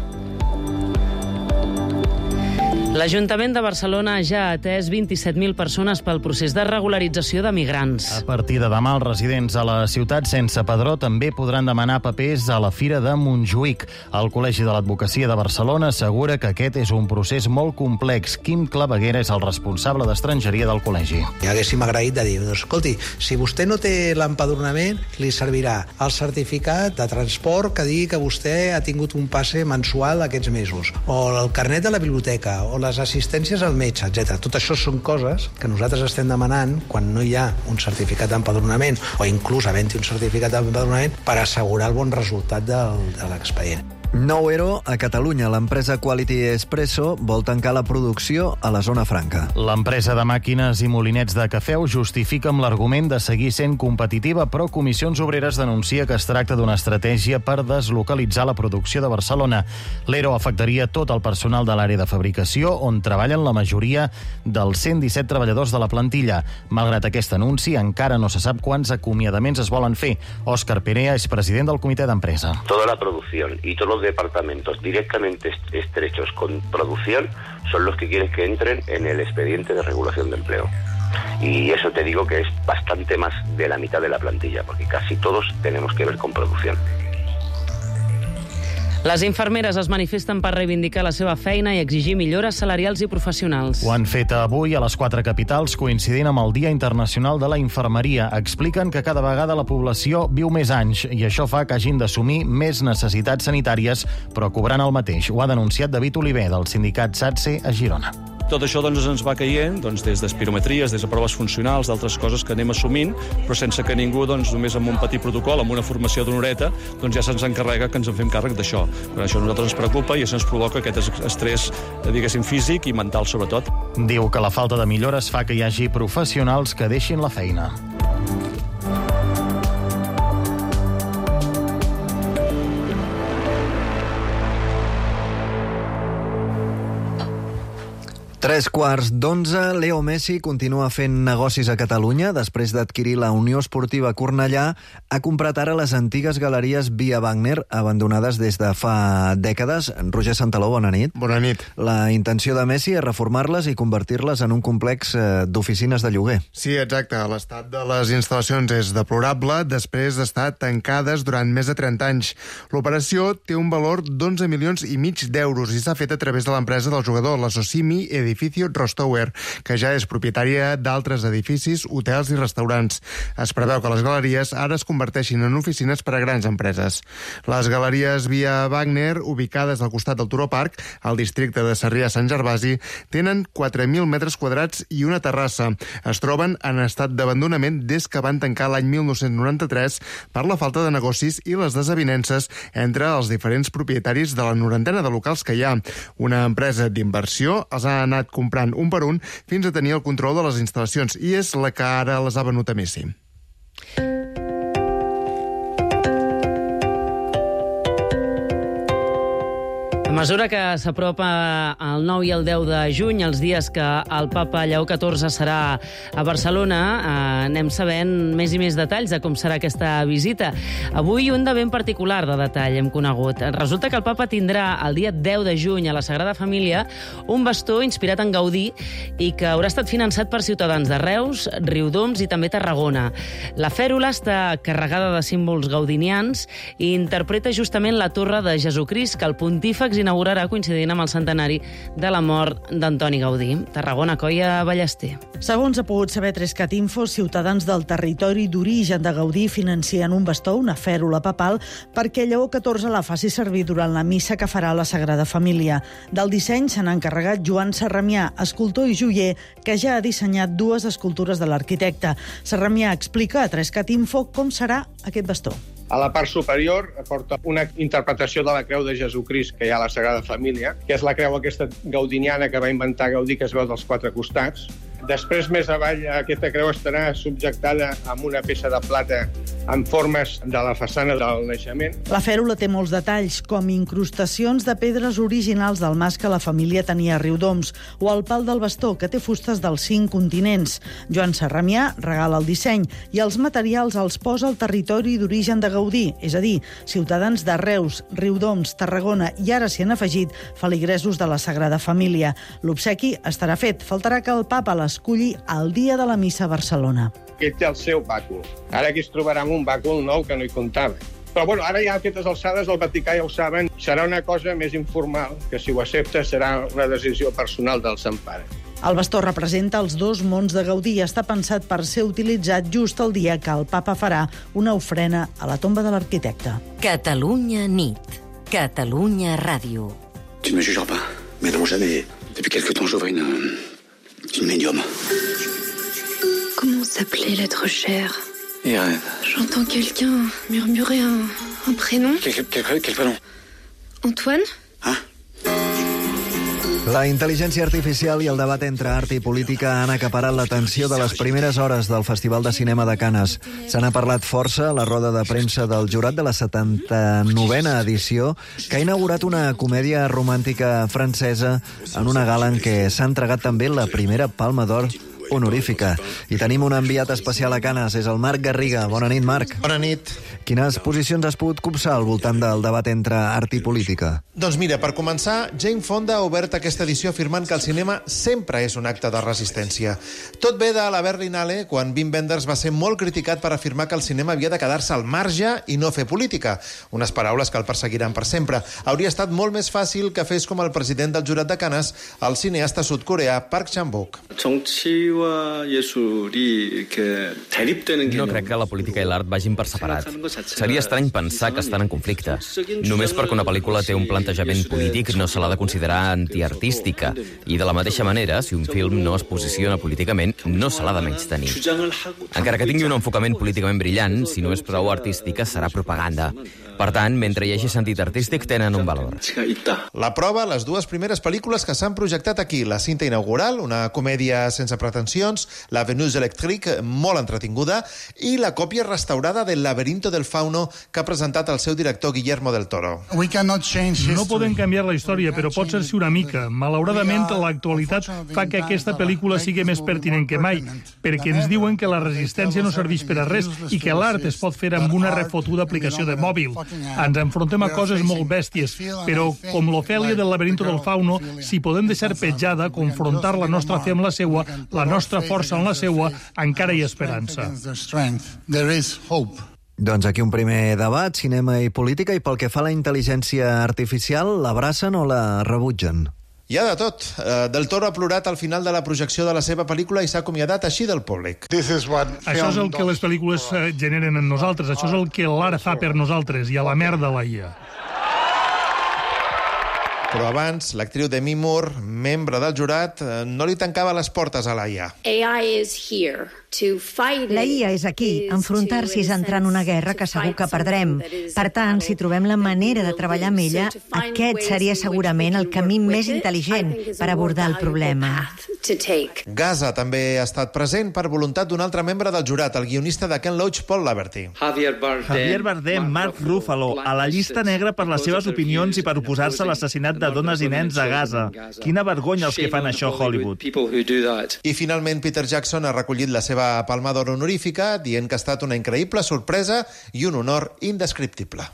L'Ajuntament de Barcelona ja ha atès 27.000 persones pel procés de regularització de migrants. A partir de demà, els residents a la ciutat sense padró també podran demanar papers a la Fira de Montjuïc. El Col·legi de l'Advocacia de Barcelona assegura que aquest és un procés molt complex. Quim Claveguera és el responsable d'estrangeria del col·legi. Haguéssim agraït de dir, escolti, si vostè no té l'empadronament, li servirà el certificat de transport que digui que vostè ha tingut un passe mensual aquests mesos, o el carnet de la biblioteca, o les assistències al metge, etc. Tot això són coses que nosaltres estem demanant quan no hi ha un certificat d'empadronament o inclús havent-hi un certificat d'empadronament per assegurar el bon resultat de l'expedient. Nou ERO a Catalunya. L'empresa Quality Espresso vol tancar la producció a la zona franca. L'empresa de màquines i molinets de cafè ho justifica amb l'argument de seguir sent competitiva, però Comissions Obreres denuncia que es tracta d'una estratègia per deslocalitzar la producció de Barcelona. L'ERO afectaria tot el personal de l'àrea de fabricació, on treballen la majoria dels 117 treballadors de la plantilla. Malgrat aquest anunci, encara no se sap quants acomiadaments es volen fer. Òscar Perea és president del comitè d'empresa. Toda la producción y todos los departamentos directamente estrechos con producción son los que quieren que entren en el expediente de regulación de empleo. Y eso te digo que es bastante más de la mitad de la plantilla, porque casi todos tenemos que ver con producción. Les infermeres es manifesten per reivindicar la seva feina i exigir millores salarials i professionals. Ho han fet avui a les 4 capitals, coincidint amb el Dia Internacional de la Infermeria. Expliquen que cada vegada la població viu més anys i això fa que hagin d'assumir més necessitats sanitàries, però cobrant el mateix. Ho ha denunciat David Oliver, del sindicat SATSE a Girona. Tot això ens va caient des d'espirometries, des de proves funcionals, d'altres coses que anem assumint, però sense que ningú, només amb un petit protocol, amb una formació d'una horeta, ja se'ns encarrega que ens en fem càrrec d'això. Per això a nosaltres ens preocupa i això ens provoca aquest estrès, diguéssim, físic i mental, sobretot. Diu que la falta de millores fa que hi hagi professionals que deixin la feina. Tres quarts d'11, Leo Messi continua fent negocis a Catalunya. Després d'adquirir la Unió Esportiva Cornellà, ha comprat ara les antigues galeries Via Wagner, abandonades des de fa dècades. Roger Santaló, bona nit. Bona nit. La intenció de Messi és reformar-les i convertir-les en un complex d'oficines de lloguer. Sí, exacte. L'estat de les instal·lacions és deplorable després d'estar tancades durant més de 30 anys. L'operació té un valor d'11,5 milions d'euros i s'ha fet a través de l'empresa del jugador, la Socimi Edificio Rostower, que ja és propietària d'altres edificis, hotels i restaurants. Es preveu que les galeries ara es converteixin en oficines per a grans empreses. Les galeries Via Wagner, ubicades al costat del Turó Park, al districte de Sarrià-Sant Gervasi, tenen 4.000 metres quadrats i una terrassa. Es troben en estat d'abandonament des que van tancar l'any 1993 per la falta de negocis i les desavinences entre els diferents propietaris de la 90 de locals que hi ha. Una empresa d'inversió els ha anat comprant un per un fins a tenir el control de les instal·lacions i és la que ara les ha venut a Messi. A mesura que s'apropa el 9 i el 10 de juny, els dies que el papa Lleó XIV serà a Barcelona, anem sabent més i més detalls de com serà aquesta visita. Avui un de ben particular de detall hem conegut. Resulta que el papa tindrà el dia 10 de juny a la Sagrada Família un bastó inspirat en Gaudí i que haurà estat finançat per ciutadans de Reus, Riudoms i també Tarragona. La fèrula està carregada de símbols gaudinians i interpreta justament la torre de Jesucrist que el pontífex inaugurarà coincidint amb el centenari de la mort d'Antoni Gaudí. Tarragona, Coia Ballester. Segons ha pogut saber 3cat Info, ciutadans del territori d'origen de Gaudí financien un bastó, una fèrula papal, perquè Lleó XIV la faci servir durant la missa que farà a la Sagrada Família. Del disseny se n'ha encarregat Joan Serramià, escultor i joier, que ja ha dissenyat 2 escultures de l'arquitecte. Serramià explica a 3cat Info com serà aquest bastó. A la part superior porta una interpretació de la creu de Jesucrist que hi ha a la Sagrada Família, que és la creu aquesta gaudiniana que va inventar Gaudí, que es veu dels 4 costats. Després, més avall, aquesta creu estarà subjectada amb una peça de plata amb formes de la façana del naixement. La fèrula té molts detalls, com incrustacions de pedres originals del mas que la família tenia a Riudoms, o el pal del bastó, que té fustes dels 5 continents. Joan Serramià regala el disseny i els materials els posa al territori d'origen de Gaudí, és a dir, ciutadans de Reus, Riudoms, Tarragona i ara s'hi han afegit feligresos de la Sagrada Família. L'obsequi estarà fet, faltarà que el papa l'esculli el dia de la missa a Barcelona. Aquest té el seu bàcul. Ara aquí es trobarà amb un bàcul nou que no hi comptava. Però bueno, ara ja a aquestes alçades el Vaticà ja ho saben, serà una cosa més informal, que si ho accepta serà una decisió personal del Sant Pare. El bastó representa els 2 mons de Gaudí i està pensat per ser utilitzat just el dia que el papa farà una ofrena a la tomba de l'arquitecte. Catalunya nit. Catalunya ràdio. Tu ne me jugeras pas, mais non jamais. Depuis quelque temps, j'ouvre une médium. Comment s'appelait l'être cher? Irène. J'entends quelqu'un murmurer un prénom. Quel prénom? Antoine? La intel·ligència artificial i el debat entre art i política han acaparat l'atenció de les primeres hores del Festival de Cinema de Canes. Se n'ha parlat força a la roda de premsa del jurat de la 79a edició, que ha inaugurat una comèdia romàntica francesa en una gala en què s'ha entregat també la primera Palma d'Or honorífica. I tenim un enviat especial a Canes, és el Marc Garriga. Bona nit, Marc. Bona nit. Quines posicions has pogut copsar al voltant del debat entre art i política? Doncs mira, per començar, Jane Fonda ha obert aquesta edició afirmant que el cinema sempre és un acte de resistència. Tot ve de la Berlinale, quan Wim Wenders va ser molt criticat per afirmar que el cinema havia de quedar-se al marge i no fer política. Unes paraules que el perseguiran per sempre. Hauria estat molt més fàcil que fes com el president del jurat de Canes, el cineasta sud-coreà Park Chan-wook. No crec que la política i l'art vagin per separat. Seria estrany pensar que estan en conflicte. Només perquè una pel·lícula té un plantejament polític no se l'ha de considerar antiartística. I de la mateixa manera, si un film no es posiciona políticament, no se l'ha de menystenir. Encara que tingui un enfocament políticament brillant, si no és prou artística, serà propaganda. Per tant, mentre hi hagi sentit artístic, tenen un valor. La prova, les dues primeres pel·lícules que s'han projectat aquí. La cinta inaugural, una comèdia sense pretensions, La Venus Electrique, molt entretinguda, i la còpia restaurada del Laberinto del Fauno que ha presentat el seu director Guillermo del Toro. No podem canviar la història, però pot ser-s'hi una mica. Malauradament, l'actualitat fa que aquesta pel·lícula sigui més pertinent que mai, perquè ens diuen que la resistència no serveix per a res i que l'art es pot fer amb una refotuda aplicació de mòbil. Ens enfrontem a coses molt bèsties, però com l'Ofèlia del Laberinto del Fauno, si podem deixar petjada, confrontar la nostra fe amb la seua, la nostra força amb la seua, encara hi ha esperança. Doncs aquí un primer debat, cinema i política, i pel que fa a la intel·ligència artificial, l'abracen o la rebutgen? Hi ha de tot. Del Toro ha plorat al final de la projecció de la seva pel·lícula i s'ha acomiadat així del públic. Això és el que les pel·lícules generen en nosaltres, això és el que l'art fa per nosaltres, i a la merda la IA. Però abans, l'actriu Demi Moore, membre del jurat, no li tancava les portes a la IA. La IA és aquí. Enfrontar-s'hi és entrar en una guerra que segur que perdrem. Per tant, si trobem la manera de treballar amb ella, aquest seria segurament el camí més intel·ligent per abordar el problema. Gaza també ha estat present per voluntat d'un altre membre del jurat, el guionista de Ken Loach, Paul Laverty. Javier Bardem, Mark Ruffalo, a la llista negra per les seves opinions i per oposar-se a l'assassinat de dones i nens a Gaza. Quina vergonya els que fan això a Hollywood. I finalment Peter Jackson ha recollit la seva Palma d'Or honorífica, dient que ha estat una increïble sorpresa i un honor indescriptible.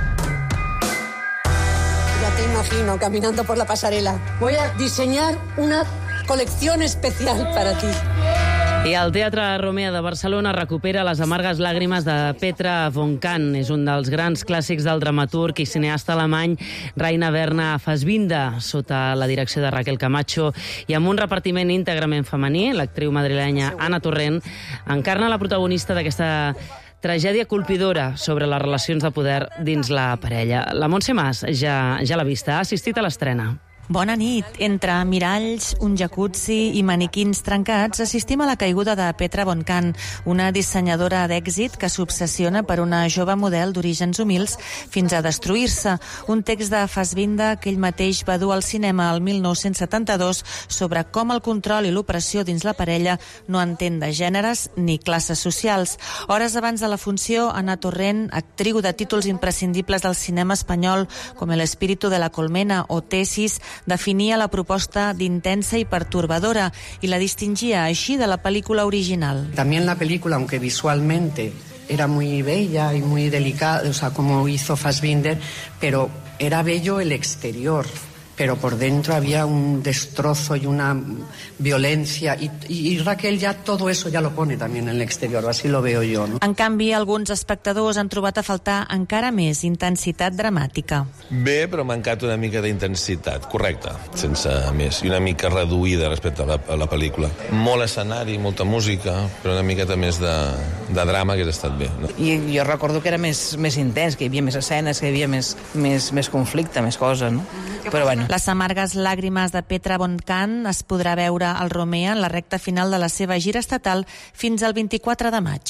Ya te imagino caminando por la pasarela. Voy a diseñar una colección especial para ti. I el Teatre Romea de Barcelona recupera Les amargues làgrimes de Petra von Kant. És un dels grans clàssics del dramaturg i cineasta alemany Rainer Werner Fassbinder, sota la direcció de Raquel Camacho, i amb un repartiment íntegrament femení. L'actriu madrilenya Anna Torrent encarna la protagonista d'aquesta tragèdia colpidora sobre les relacions de poder dins la parella. La Montse Mas ja l'ha vista, ha assistit a l'estrena. Bona nit. Entre miralls, un jacuzzi i maniquins trencats, assistim a la caiguda de Petra von Kant, una dissenyadora d'èxit que s'obsessiona per una jove model d'orígens humils fins a destruir-se. Un text de Fassbinder que ell mateix va dur al cinema el 1972 sobre com el control i l'opressió dins la parella no entén de gèneres ni classes socials. Hores abans de la funció, Anna Torrent, actriu de títols imprescindibles del cinema espanyol com El espíritu de la colmena o Tesis, definia la proposta d'intensa y perturbadora y la distinguía així de la película original. También la película, aunque visualmente era muy bella y muy delicada, o sea, como hizo Fassbinder, pero era bello el exterior, pero por dentro había un destrozo y una violencia, y Raquel ya todo eso ya lo pone también en el exterior, así lo veo yo, ¿no? En canvi, alguns espectadors han trobat a faltar encara més intensitat dramàtica. Bé, però ha mancat una mica d'intensitat, correcte, sense més, i una mica reduïda respecte a la pel·lícula. Molt escenari, molta música, però una miqueta més de drama que ha estat bé, no? I jo recordo que era més intens, que hi havia més escenes, que hi havia més conflicte, més coses, no? Però bueno. Les amargues làgrimes de Petra von Kant es podrà veure al Romea en la recta final de la seva gira estatal fins al 24 de maig.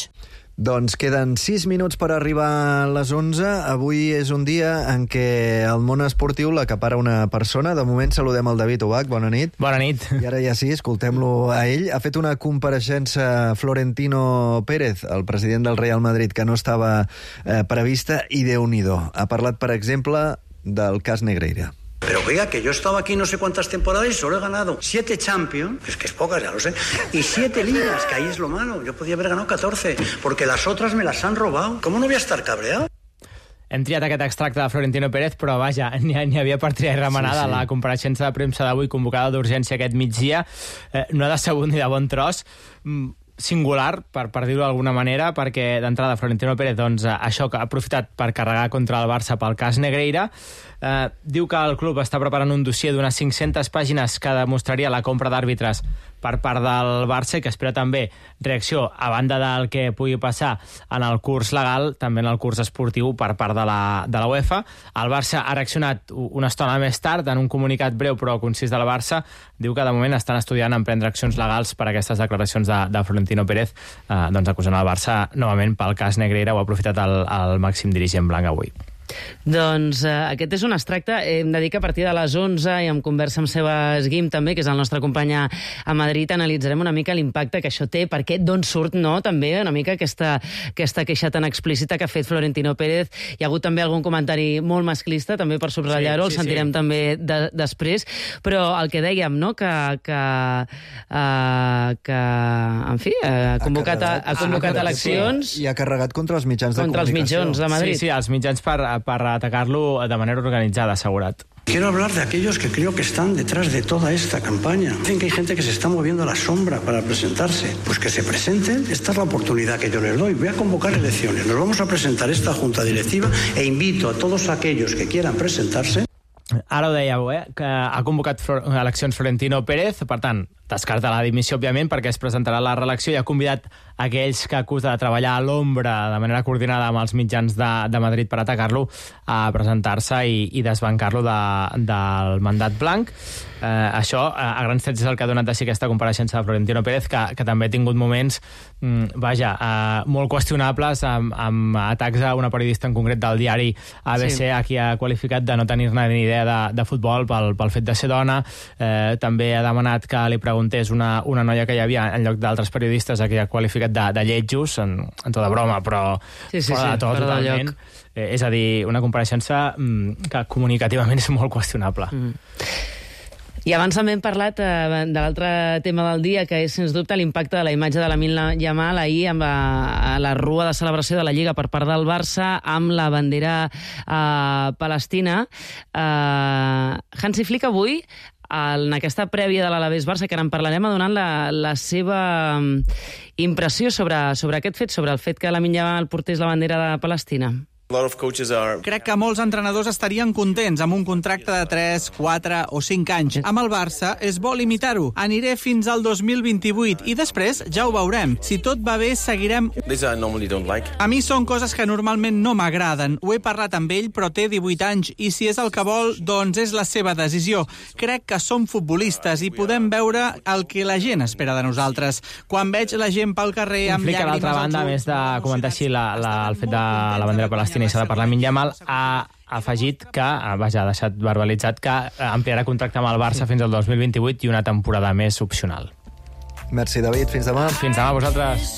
Doncs queden 6 minuts per arribar a les 11. Avui és un dia en què el món esportiu l'acapara una persona. De moment saludem el David Ubach. Bona nit. Bona nit. I ara ja sí, escoltem-lo a ell. Ha fet una compareixença Florentino Pérez, el president del Real Madrid, que no estava prevista, i Déu-n'hi-do. Ha parlat, per exemple, del cas Negreira. Pero oiga, que yo he estado aquí no sé cuántas temporadas y solo he ganado 7 Champions, que es pocas, ya lo sé, y 7 ligas, que ahí es lo malo. Yo podía haber ganado 14, porque las otras me las han robado. ¿Cómo no voy a estar cabreado? Hem triat aquest extracte de Florentino Pérez, però vaja, n'hi havia per triar i remenada. Sí. La compareixença de premsa d'avui, convocada d'urgència aquest migdia, no ha decebut ni de bon tros. Singular, per dir-ho d'alguna manera, perquè d'entrada Florentino Pérez, doncs, això que ha aprofitat per carregar contra el Barça pel cas Negreira. Diu que el club està preparant un dossier d'unes 500 pàgines que demostraria la compra d'àrbitres per part del Barça i que espera també reacció a banda del que pugui passar en el curs legal, també en el curs esportiu per part de la UEFA. El Barça ha reaccionat una estona més tard en un comunicat breu però concís de la Barça. Diu que de moment estan estudiant emprendre accions legals per a aquestes declaracions de Florentino Pérez, doncs acusant el Barça novament pel cas Negreira. Ho ha aprofitat el màxim dirigent blanc avui. Doncs aquest és un extracte. Hem de dir que a partir de les 11 i en conversa amb Seba Esguim també, que és el nostre company a Madrid, analitzarem una mica l'impacte que això té, perquè d'on surt, no?, també una mica aquesta queixa tan explícita que ha fet Florentino Pérez. Hi ha hagut també algun comentari molt masclista, també per subratllar-ho, el sentirem també després, però el que dèiem, no?, que en fi, ha convocat eleccions i ha carregat contra els mitjans de comunicació. Contra els mitjans de Madrid. Sí, els mitjans per atacar-lo de manera organitzada, assegurat. Quiero hablar de aquellos que creo que están detrás de toda esta campaña. Dicen que hay gente que se está moviendo a la sombra para presentarse. Pues que se presenten, esta es la oportunidad que yo les doy. Voy a convocar elecciones, nos vamos a presentar esta junta directiva e invito a todos aquellos que quieran presentarse. Ara ho dèieu, que ha convocat eleccions Florentino Pérez, per tant, descarta la dimissió, òbviament, perquè es presentarà a la reelecció, i ha convidat aquells que acusa de treballar a l'ombra de manera coordinada amb els mitjans de Madrid per atacar-lo a presentar-se i desbancar-lo del mandat blanc. Això, a grans trets, és el que ha donat de si aquesta compareixença de Florentino Pérez, que també ha tingut moments molt qüestionables, amb atacs a una periodista en concret del diari ABC, a qui ha qualificat de no tenir-ne ni idea de futbol pel fet de ser dona. També ha demanat que li preguntés una noia que hi havia en lloc d'altres periodistes, a qui ha qualificat de lletjos, en tota broma, però fora de tot, totalment. És a dir, una compareixença que comunicativament és molt qüestionable. I abans també hem parlat de l'altre tema del dia, que és, sens dubte, l'impacte de la imatge de Lamine Yamal ahir amb la rua de celebració de la Lliga per part del Barça, amb la bandera palestina. Hansi Flick avui, en aquesta prèvia de l'Alavés Barça, que ara en parlarem, ha donat la seva impressió sobre aquest fet, sobre el fet que Lamine Yamal portés la bandera de Palestina. Crec que molts entrenadors estarien contents amb un contracte de 3, 4 o 5 anys. Amb el Barça és bo limitar-ho. Aniré fins al 2028 i després ja ho veurem. Si tot va bé, seguirem... A mi són coses que normalment no m'agraden. Ho he parlat amb ell, però té 18 anys i si és el que vol, doncs és la seva decisió. Crec que som futbolistes i podem veure el que la gent espera de nosaltres. Quan veig la gent pel carrer amb llàgrimes... A l'altra banda, a més de comentar així el fet de la bandera palestina i s'ha de parlar amb Lamine Yamal, ha afegit que, ha deixat verbalitzat que ampliarà contracte amb el Barça fins al 2028 i una temporada més opcional. Merci, David. Fins demà. Fins demà, vosaltres.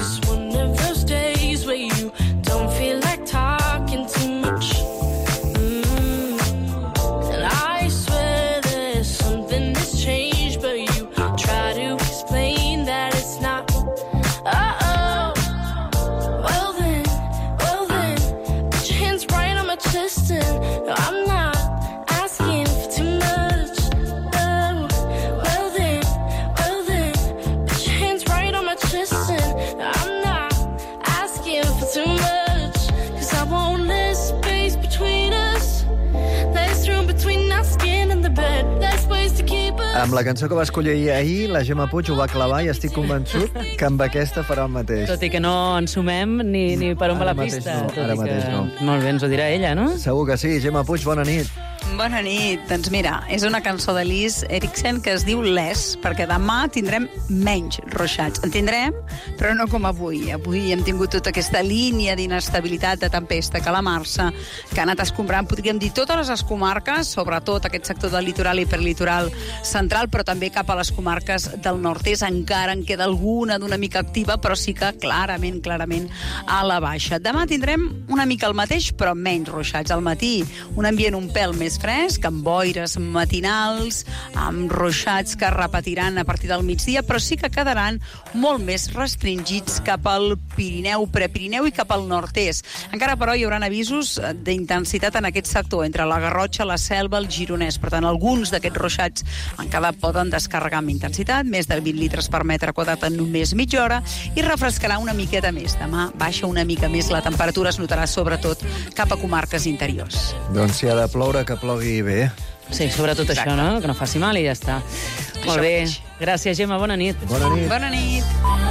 I'm not asking for too much. Well then, put your hands right on my chest and I'm not asking for too much. 'Cause I won't let space between us. There's room between our skin and the bed. There's ways to keep us. Amb la cançó que va escollir ahir, la Gemma Puig ho va clavar i estic convençut que amb aquesta farà el mateix. Tot i que no en sumem ni per on va la pista. Ara mateix no. Molt bé, ens ho dirà ella, no? Segur que sí. Gemma Puig, bona nit. Bona nit. Doncs mira, és una cançó de Lis Eriksen que es diu Les, perquè demà tindrem menys ruixats. En tindrem, però no com avui. Avui hem tingut tota aquesta línia d'inestabilitat, de tempesta, calamarsa, que ha anat escombrant, podríem dir, totes les comarques, sobretot aquest sector del litoral i perlitoral central, però també cap a les comarques del nord-est. Encara en queda alguna d'una mica activa, però sí que clarament a la baixa. Demà tindrem una mica el mateix, però menys ruixats. Al matí, un ambient un pèl més fresc, amb boires matinals, amb ruixats que es repetiran a partir del migdia, però sí que quedaran molt més restringits cap al Pirineu, Prepirineu i cap al nord-est. Encara, però, hi haurà avisos d'intensitat en aquest sector, entre la Garrotxa, la Selva, el Gironès. Per tant, alguns d'aquests ruixats encara poden descarregar amb intensitat, més de 20 litres per metre quadrat en només mitja hora, i refrescarà una miqueta més. Demà baixa una mica més la temperatura, es notarà sobretot cap a comarques interiors. Doncs si ha de ploure, que plogui bé. Sí, sobretot això, no? Que no faci mal i ja està. Molt bé. Gràcies, Gemma. Bona nit. Bona nit. Bona nit.